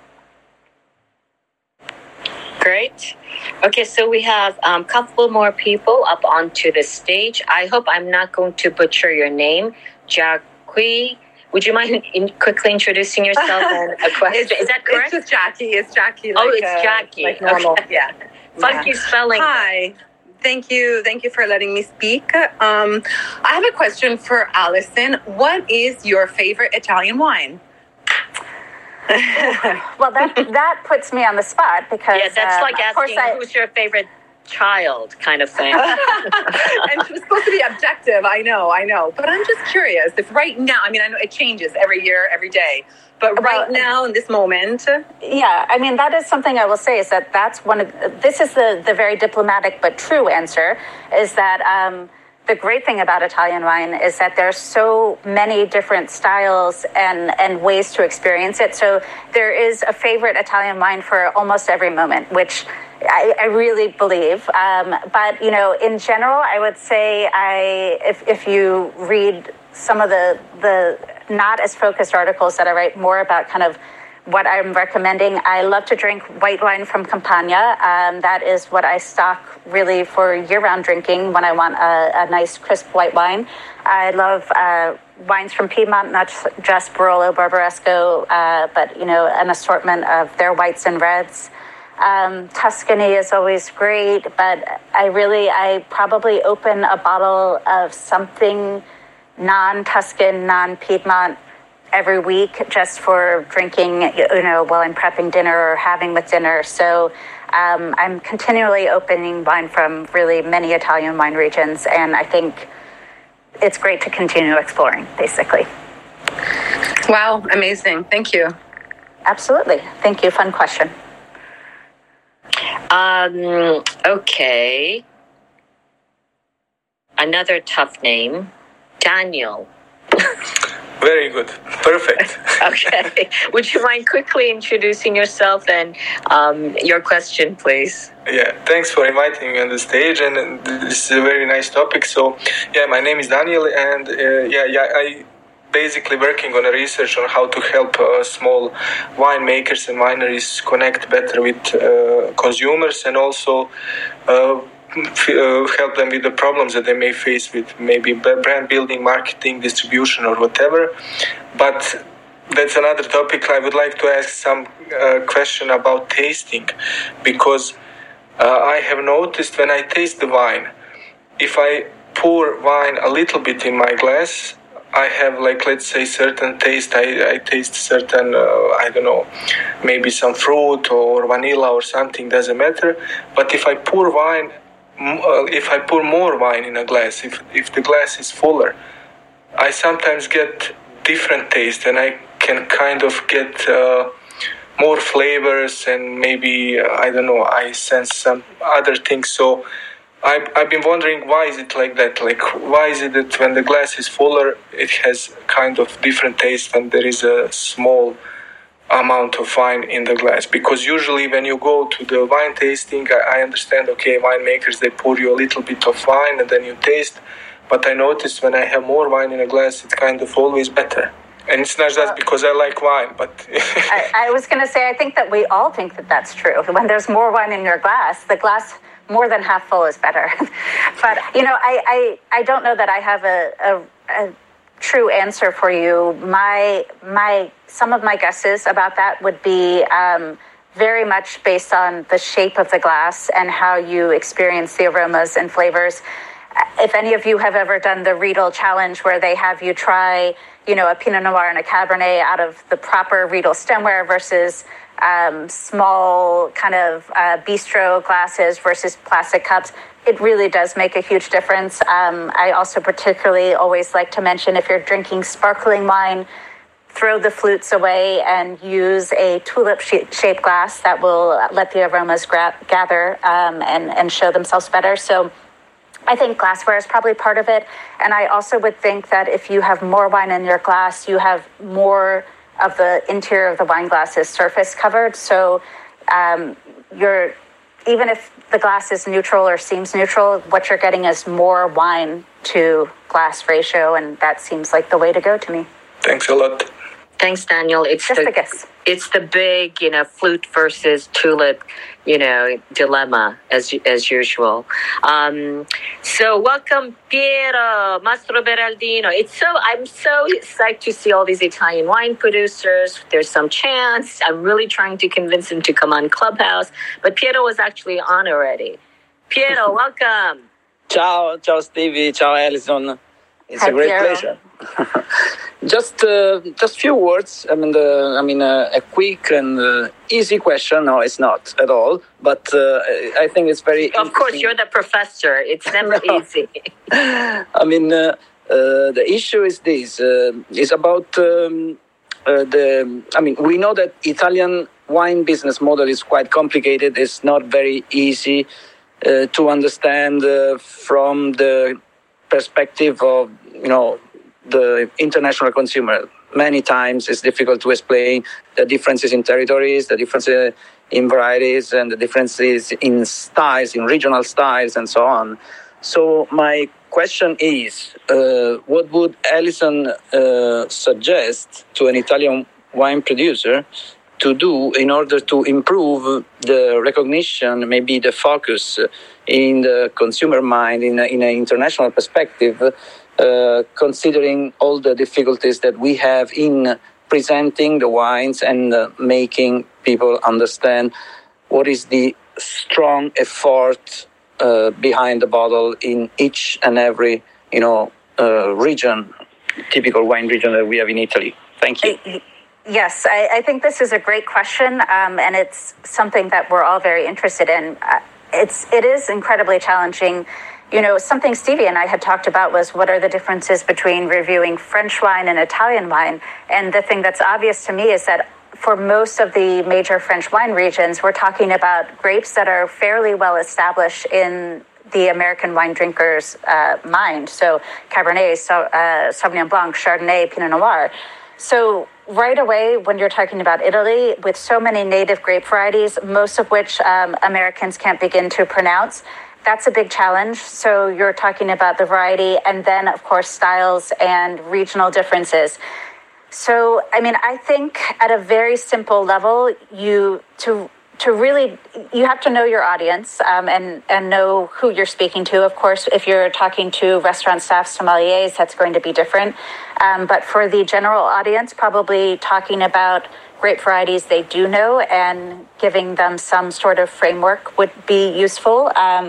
Great. Okay, so we have a couple more people up onto the stage. I hope I'm not going to butcher your name. Jacqui. Would you mind quickly introducing yourself and a question? Is that correct? It's just Jackie. It's Jackie. It's Jackie. Like normal. Okay. Yeah. Funky spelling. Hi. Thank you for letting me speak. I have a question for Alison. What is your favorite Italian wine? Well, that puts me on the spot, because that's like asking who's your favorite child kind of thing. And she was supposed to be objective. I know. But I'm just curious if right now, I know it changes every year, every day. But right now, in this moment. Yeah, that is something I will say is that this is the very diplomatic but true answer, is that the great thing about Italian wine is that there's so many different styles and ways to experience it. So there is a favorite Italian wine for almost every moment, which I really believe. But, in general, I would say if you read some of the not as focused articles that I write more about kind of what I'm recommending, I love to drink white wine from Campania. That is what I stock really for year-round drinking when I want a nice crisp white wine. I love wines from Piedmont, not just Barolo, Barbaresco, but, an assortment of their whites and reds. Tuscany is always great, but I probably open a bottle of something non-Tuscan, non-Piedmont every week just for drinking, while I'm prepping dinner or having with dinner. So I'm continually opening wine from really many Italian wine regions, and I think it's great to continue exploring, basically. Wow, amazing. Thank you. Absolutely. Thank you. Fun question. Okay. Another tough name, Daniel. Very good. Perfect. Okay. Would you mind quickly introducing yourself and your question, please? Yeah, thanks for inviting me on the stage, and this is a very nice topic. So, my name is Daniel, and I basically working on a research on how to help small winemakers and wineries connect better with consumers, and also help them with the problems that they may face with maybe brand building, marketing, distribution, or whatever. But that's another topic. I would like to ask some question about tasting, because I have noticed when I taste the wine, if I pour wine a little bit in my glass, I have, let's say, certain taste. I taste certain, maybe some fruit or vanilla or something, doesn't matter. But if I pour more wine in a glass, if the glass is fuller, I sometimes get different taste, and I can kind of get more flavors, and maybe, I sense some other things. So I've been wondering, why is it like that? Why is it that when the glass is fuller, it has kind of different taste when there is a small amount of wine in the glass? Because usually when you go to the wine tasting, I understand, okay, winemakers, they pour you a little bit of wine and then you taste. But I noticed when I have more wine in a glass, it's kind of always better. And it's not just because I like wine, but... I was going to say, I think that we all think that that's true. When there's more wine in your glass, the glass more than half full is better. But, I don't know that I have a true answer for you. Some of my guesses about that would be very much based on the shape of the glass and how you experience the aromas and flavors. If any of you have ever done the Riedel challenge, where they have you try, a Pinot Noir and a Cabernet out of the proper Riedel stemware versus small kind of bistro glasses versus plastic cups, it really does make a huge difference. I also particularly always like to mention, if you're drinking sparkling wine, throw the flutes away and use a tulip-shaped glass that will let the aromas gather and show themselves better. So I think glassware is probably part of it. And I also would think that if you have more wine in your glass, you have more of the interior of the wine glass is surface covered. So even if the glass is neutral or seems neutral, what you're getting is more wine to glass ratio. And that seems like the way to go to me. Thanks a lot. Thanks, Daniel. It's the big, flute versus tulip, dilemma as usual. So welcome, Piero Mastro Beraldino. I'm so psyched to see all these Italian wine producers. There's some chance. I'm really trying to convince him to come on Clubhouse, but Piero was actually on already. Piero, welcome. Ciao Stevie. Ciao, Alison. It's a great pleasure. Just few words. A quick and easy question. No, it's not at all. But I think it's very. Of course, you're the professor. It's never easy. The issue is this. Is about we know that Italian wine business model is quite complicated. It's not very easy to understand from the perspective of the international consumer. Many times it's difficult to explain the differences in territories, the differences in varieties, and the differences in styles, in regional styles, and so on. So my question is, what would Alison suggest to an Italian wine producer to do in order to improve the recognition, maybe the focus in the consumer mind in an international perspective, considering all the difficulties that we have in presenting the wines and making people understand what is the strong effort behind the bottle in each and every region, typical wine region that we have in Italy. Thank you. Yes, I think this is a great question, and it's something that we're all very interested in. It is incredibly challenging. Something Stevie and I had talked about was what are the differences between reviewing French wine and Italian wine. And the thing that's obvious to me is that for most of the major French wine regions, we're talking about grapes that are fairly well established in the American wine drinkers' mind. So Cabernet, Sauvignon Blanc, Chardonnay, Pinot Noir. So right away, when you're talking about Italy, with so many native grape varieties, most of which Americans can't begin to pronounce, that's a big challenge. So you're talking about the variety and then, of course, styles and regional differences. So, I think at a very simple level, you have to know your audience and know who you're speaking to. Of course, if you're talking to restaurant staff, sommeliers, that's going to be different. But for the general audience, probably talking about grape varieties they do know and giving them some sort of framework would be useful.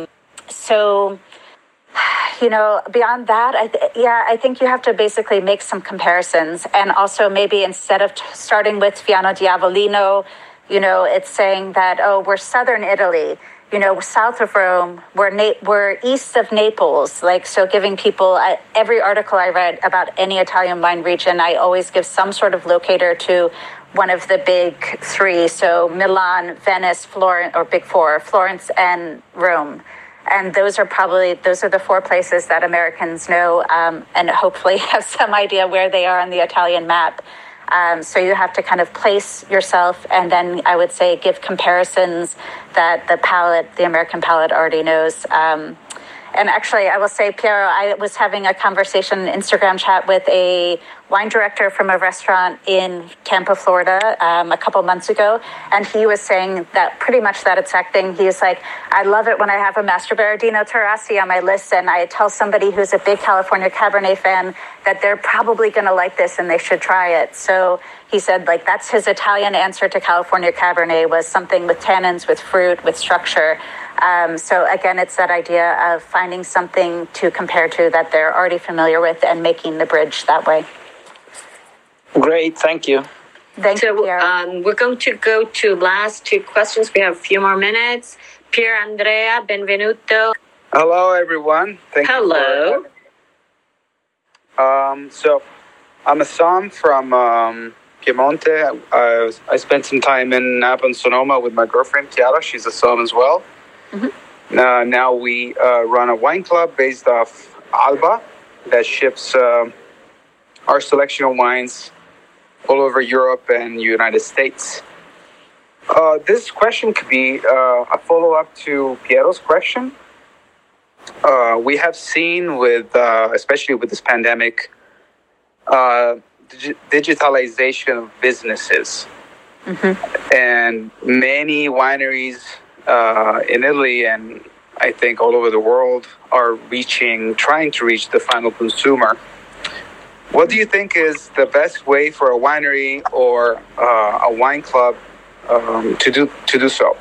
Beyond that, I think you have to basically make some comparisons. And also maybe instead of starting with Fiano Diavolino, it's saying that, we're southern Italy, south of Rome, we're east of Naples. So giving people, every article I read about any Italian wine region, I always give some sort of locator to one of the big three. So Milan, Venice, Florence, or big four, Florence and Rome. And those are the four places that Americans know and hopefully have some idea where they are on the Italian map. So you have to kind of place yourself and then I would say give comparisons that the American palate already knows. And actually, I will say, Piero, I was having a conversation, Instagram chat with a wine director from a restaurant in Tampa, Florida, a couple months ago. And he was saying that pretty much that exact thing. He's like, I love it when I have a Mastroberardino Terrassi on my list and I tell somebody who's a big California Cabernet fan that they're probably going to like this and they should try it. So he said, that's his Italian answer to California Cabernet was something with tannins, with fruit, with structure. So again, it's that idea of finding something to compare to that they're already familiar with and making the bridge that way. Great, thank you. Thank you, Piero. We're going to go to last two questions. We have a few more minutes. Pier Andrea, benvenuto. Hello, everyone. Hello. So I'm a son from Piemonte. I spent some time in Napa and Sonoma with my girlfriend, Chiara. She's a son as well. Mm-hmm. Now we run a wine club based off Alba that ships our selection of wines all over Europe and United States. This question could be a follow-up to Piero's question. We have seen especially with this pandemic, digitalization of businesses. Mm-hmm. And many wineries in Italy and I think all over the world are trying to reach the final consumer. What do you think is the best way for a winery or a wine club to do so?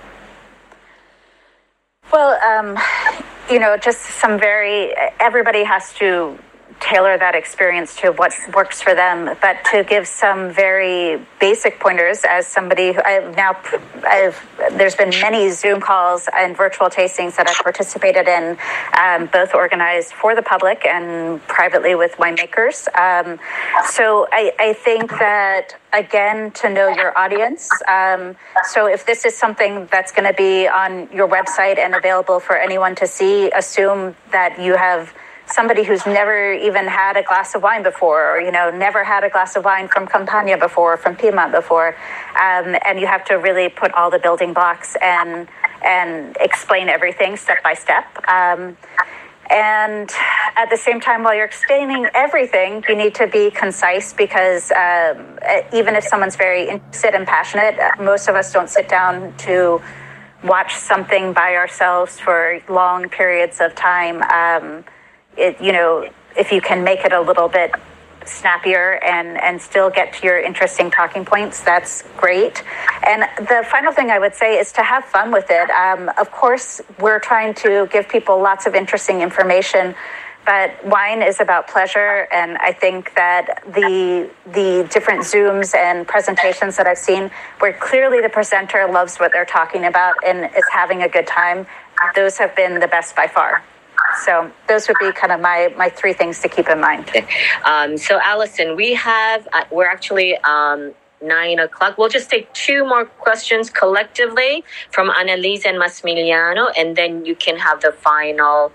Well, just everybody has to tailor that experience to what works for them, but to give some very basic pointers as somebody who there's been many Zoom calls and virtual tastings that I've participated in, both organized for the public and privately with winemakers. So I think that, again, to know your audience. So if this is something that's going to be on your website and available for anyone to see, assume that you have somebody who's never even had a glass of wine before, or, never had a glass of wine from Campania before, from Piedmont before. And you have to really put all the building blocks and explain everything step by step. And at the same time, while you're explaining everything, you need to be concise, because even if someone's very interested and passionate, most of us don't sit down to watch something by ourselves for long periods of time. If you can make it a little bit snappier and still get to your interesting talking points, that's great. And the final thing I would say is to have fun with it. Of course, we're trying to give people lots of interesting information, but wine is about pleasure. And I think that the different Zooms and presentations that I've seen, where clearly the presenter loves what they're talking about and is having a good time, those have been the best by far. So those would be kind of my three things to keep in mind. So Alison, we're actually 9 o'clock. We'll just take 2 more questions collectively from Annalisa and Massimiliano, and then you can have the final,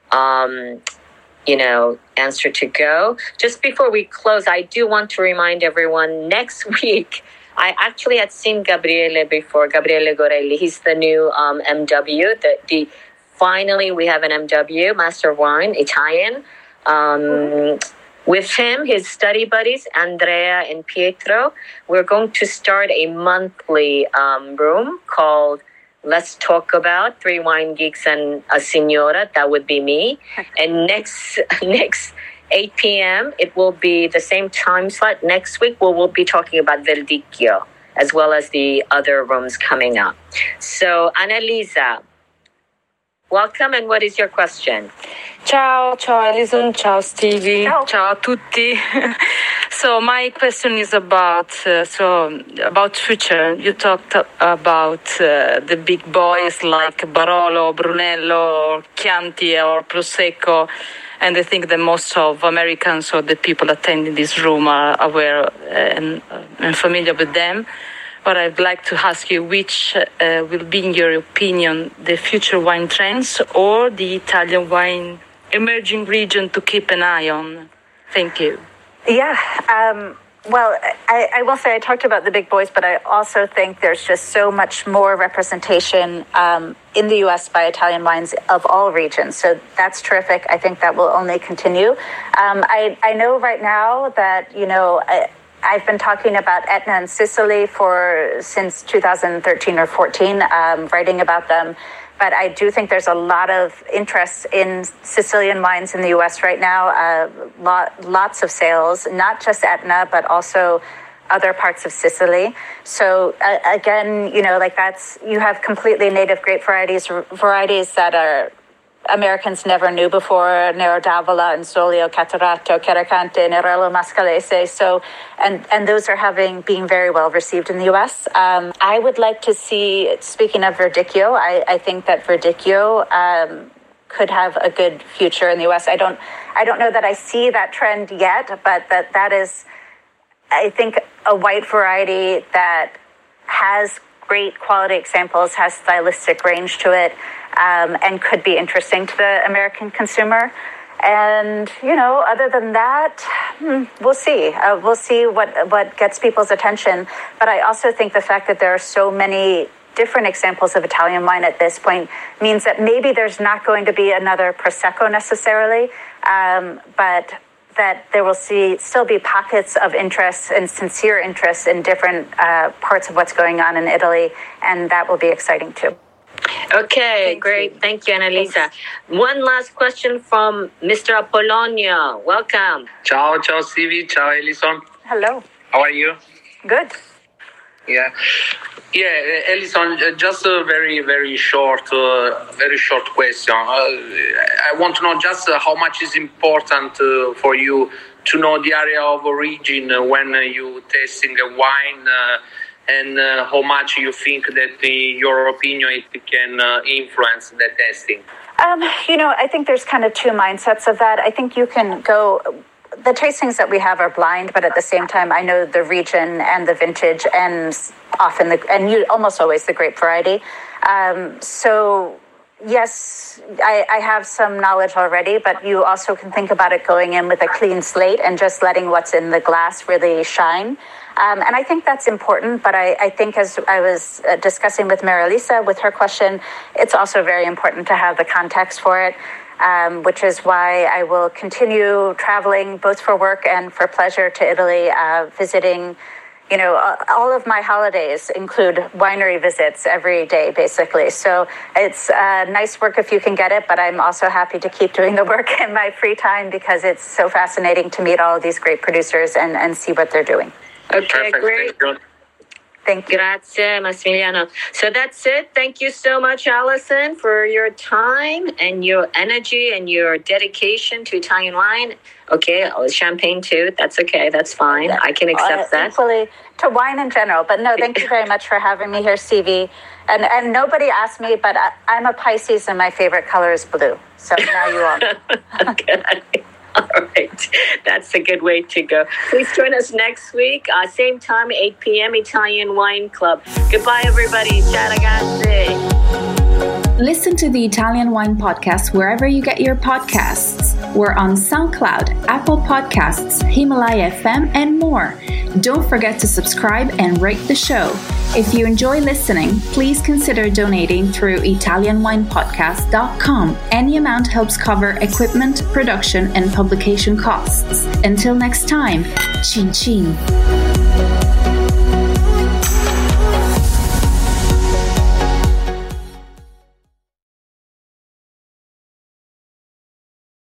answer to go. Just before we close, I do want to remind everyone, next week, I actually had seen Gabriele before, Gabriele Gorelli. He's the new MW, Finally, we have an MW, Master of Wine, Italian. With him, his study buddies, Andrea and Pietro, we're going to start a monthly room called Let's Talk About 3 Wine Geeks and a Signora. That would be me. And next 8 p.m., it will be the same time slot. Next week, we'll be talking about Verdicchio, as well as the other rooms coming up. So, Annalisa, welcome, and what is your question? Ciao Alison, ciao Stevie, ciao a tutti. So my question is about future. You talked about the big boys like Barolo, Brunello, Chianti or Prosecco, and I think that most of Americans or the people attending this room are aware and familiar with them. But I'd like to ask you, which will be, in your opinion, the future wine trends or the Italian wine emerging region to keep an eye on? Thank you. Yeah. Well, I will say I talked about the big boys, but I also think there's just so much more representation in the U.S. by Italian wines of all regions. So that's terrific. I think that will only continue. I know right now that, I've been talking about Etna and Sicily since 2013 or 14, writing about them. But I do think there's a lot of interest in Sicilian wines in the U.S. right now. Lots of sales, not just Etna, but also other parts of Sicily. So again, you have completely native grape varieties that are Americans never knew before: Nero d'Avola, Ansolio, Catarratto, Caricante, Nerello Mascalese. So, and those are being very well received in the U.S. I would like to see, speaking of Verdicchio, I think that Verdicchio could have a good future in the U.S. I don't know that I see that trend yet, but that is, I think, a white variety that has great quality examples, has stylistic range to it, and could be interesting to the American consumer. And, other than that, we'll see. We'll see what gets people's attention. But I also think the fact that there are so many different examples of Italian wine at this point means that maybe there's not going to be another Prosecco necessarily, but that there will still be pockets of interest and sincere interest in different parts of what's going on in Italy, and that will be exciting too. Okay, great. Thank you, Annalisa. One last question from Mr. Apollonio. Welcome. Ciao Stevie. Ciao, Alison. Hello. How are you? Good. Alison, just a very, very short question. I want to know just how much is important for you to know the area of origin when you tasting a wine, and how much you think that, in your opinion, it can influence the tasting. I think there's kind of two mindsets of that. I think you can go. The tastings that we have are blind, but at the same time, I know the region and the vintage, and often almost always the grape variety. So yes, I have some knowledge already, but you also can think about it going in with a clean slate and just letting what's in the glass really shine. And I think that's important, but I think, as I was discussing with Marilisa with her question, it's also very important to have the context for it. Which is why I will continue traveling both for work and for pleasure to Italy, visiting. All of my holidays include winery visits every day, basically. So it's nice work if you can get it, but I'm also happy to keep doing the work in my free time because it's so fascinating to meet all of these great producers and see what they're doing. Okay, great. Thank you. Grazie, Massimiliano. So that's it. Thank you so much, Alison, for your time and your energy and your dedication to Italian wine. Okay, champagne too. That's okay. That's fine. I can accept that. Equally to wine in general. But no, thank you very much for having me here, Stevie. And nobody asked me, but I'm a Pisces and my favorite color is blue. So now you all know. Okay. All right. That's a good way to go. Please join us next week, same time, 8 p.m., Italian Wine Club. Goodbye, everybody. Ciao, ragazzi. Listen to the Italian Wine Podcast wherever you get your podcasts. We're on SoundCloud, Apple Podcasts, Himalaya FM, and more. Don't forget to subscribe and rate the show. If you enjoy listening, please consider donating through ItalianWinePodcast.com. Any amount helps cover equipment, production, and publication costs. Until next time, cin cin.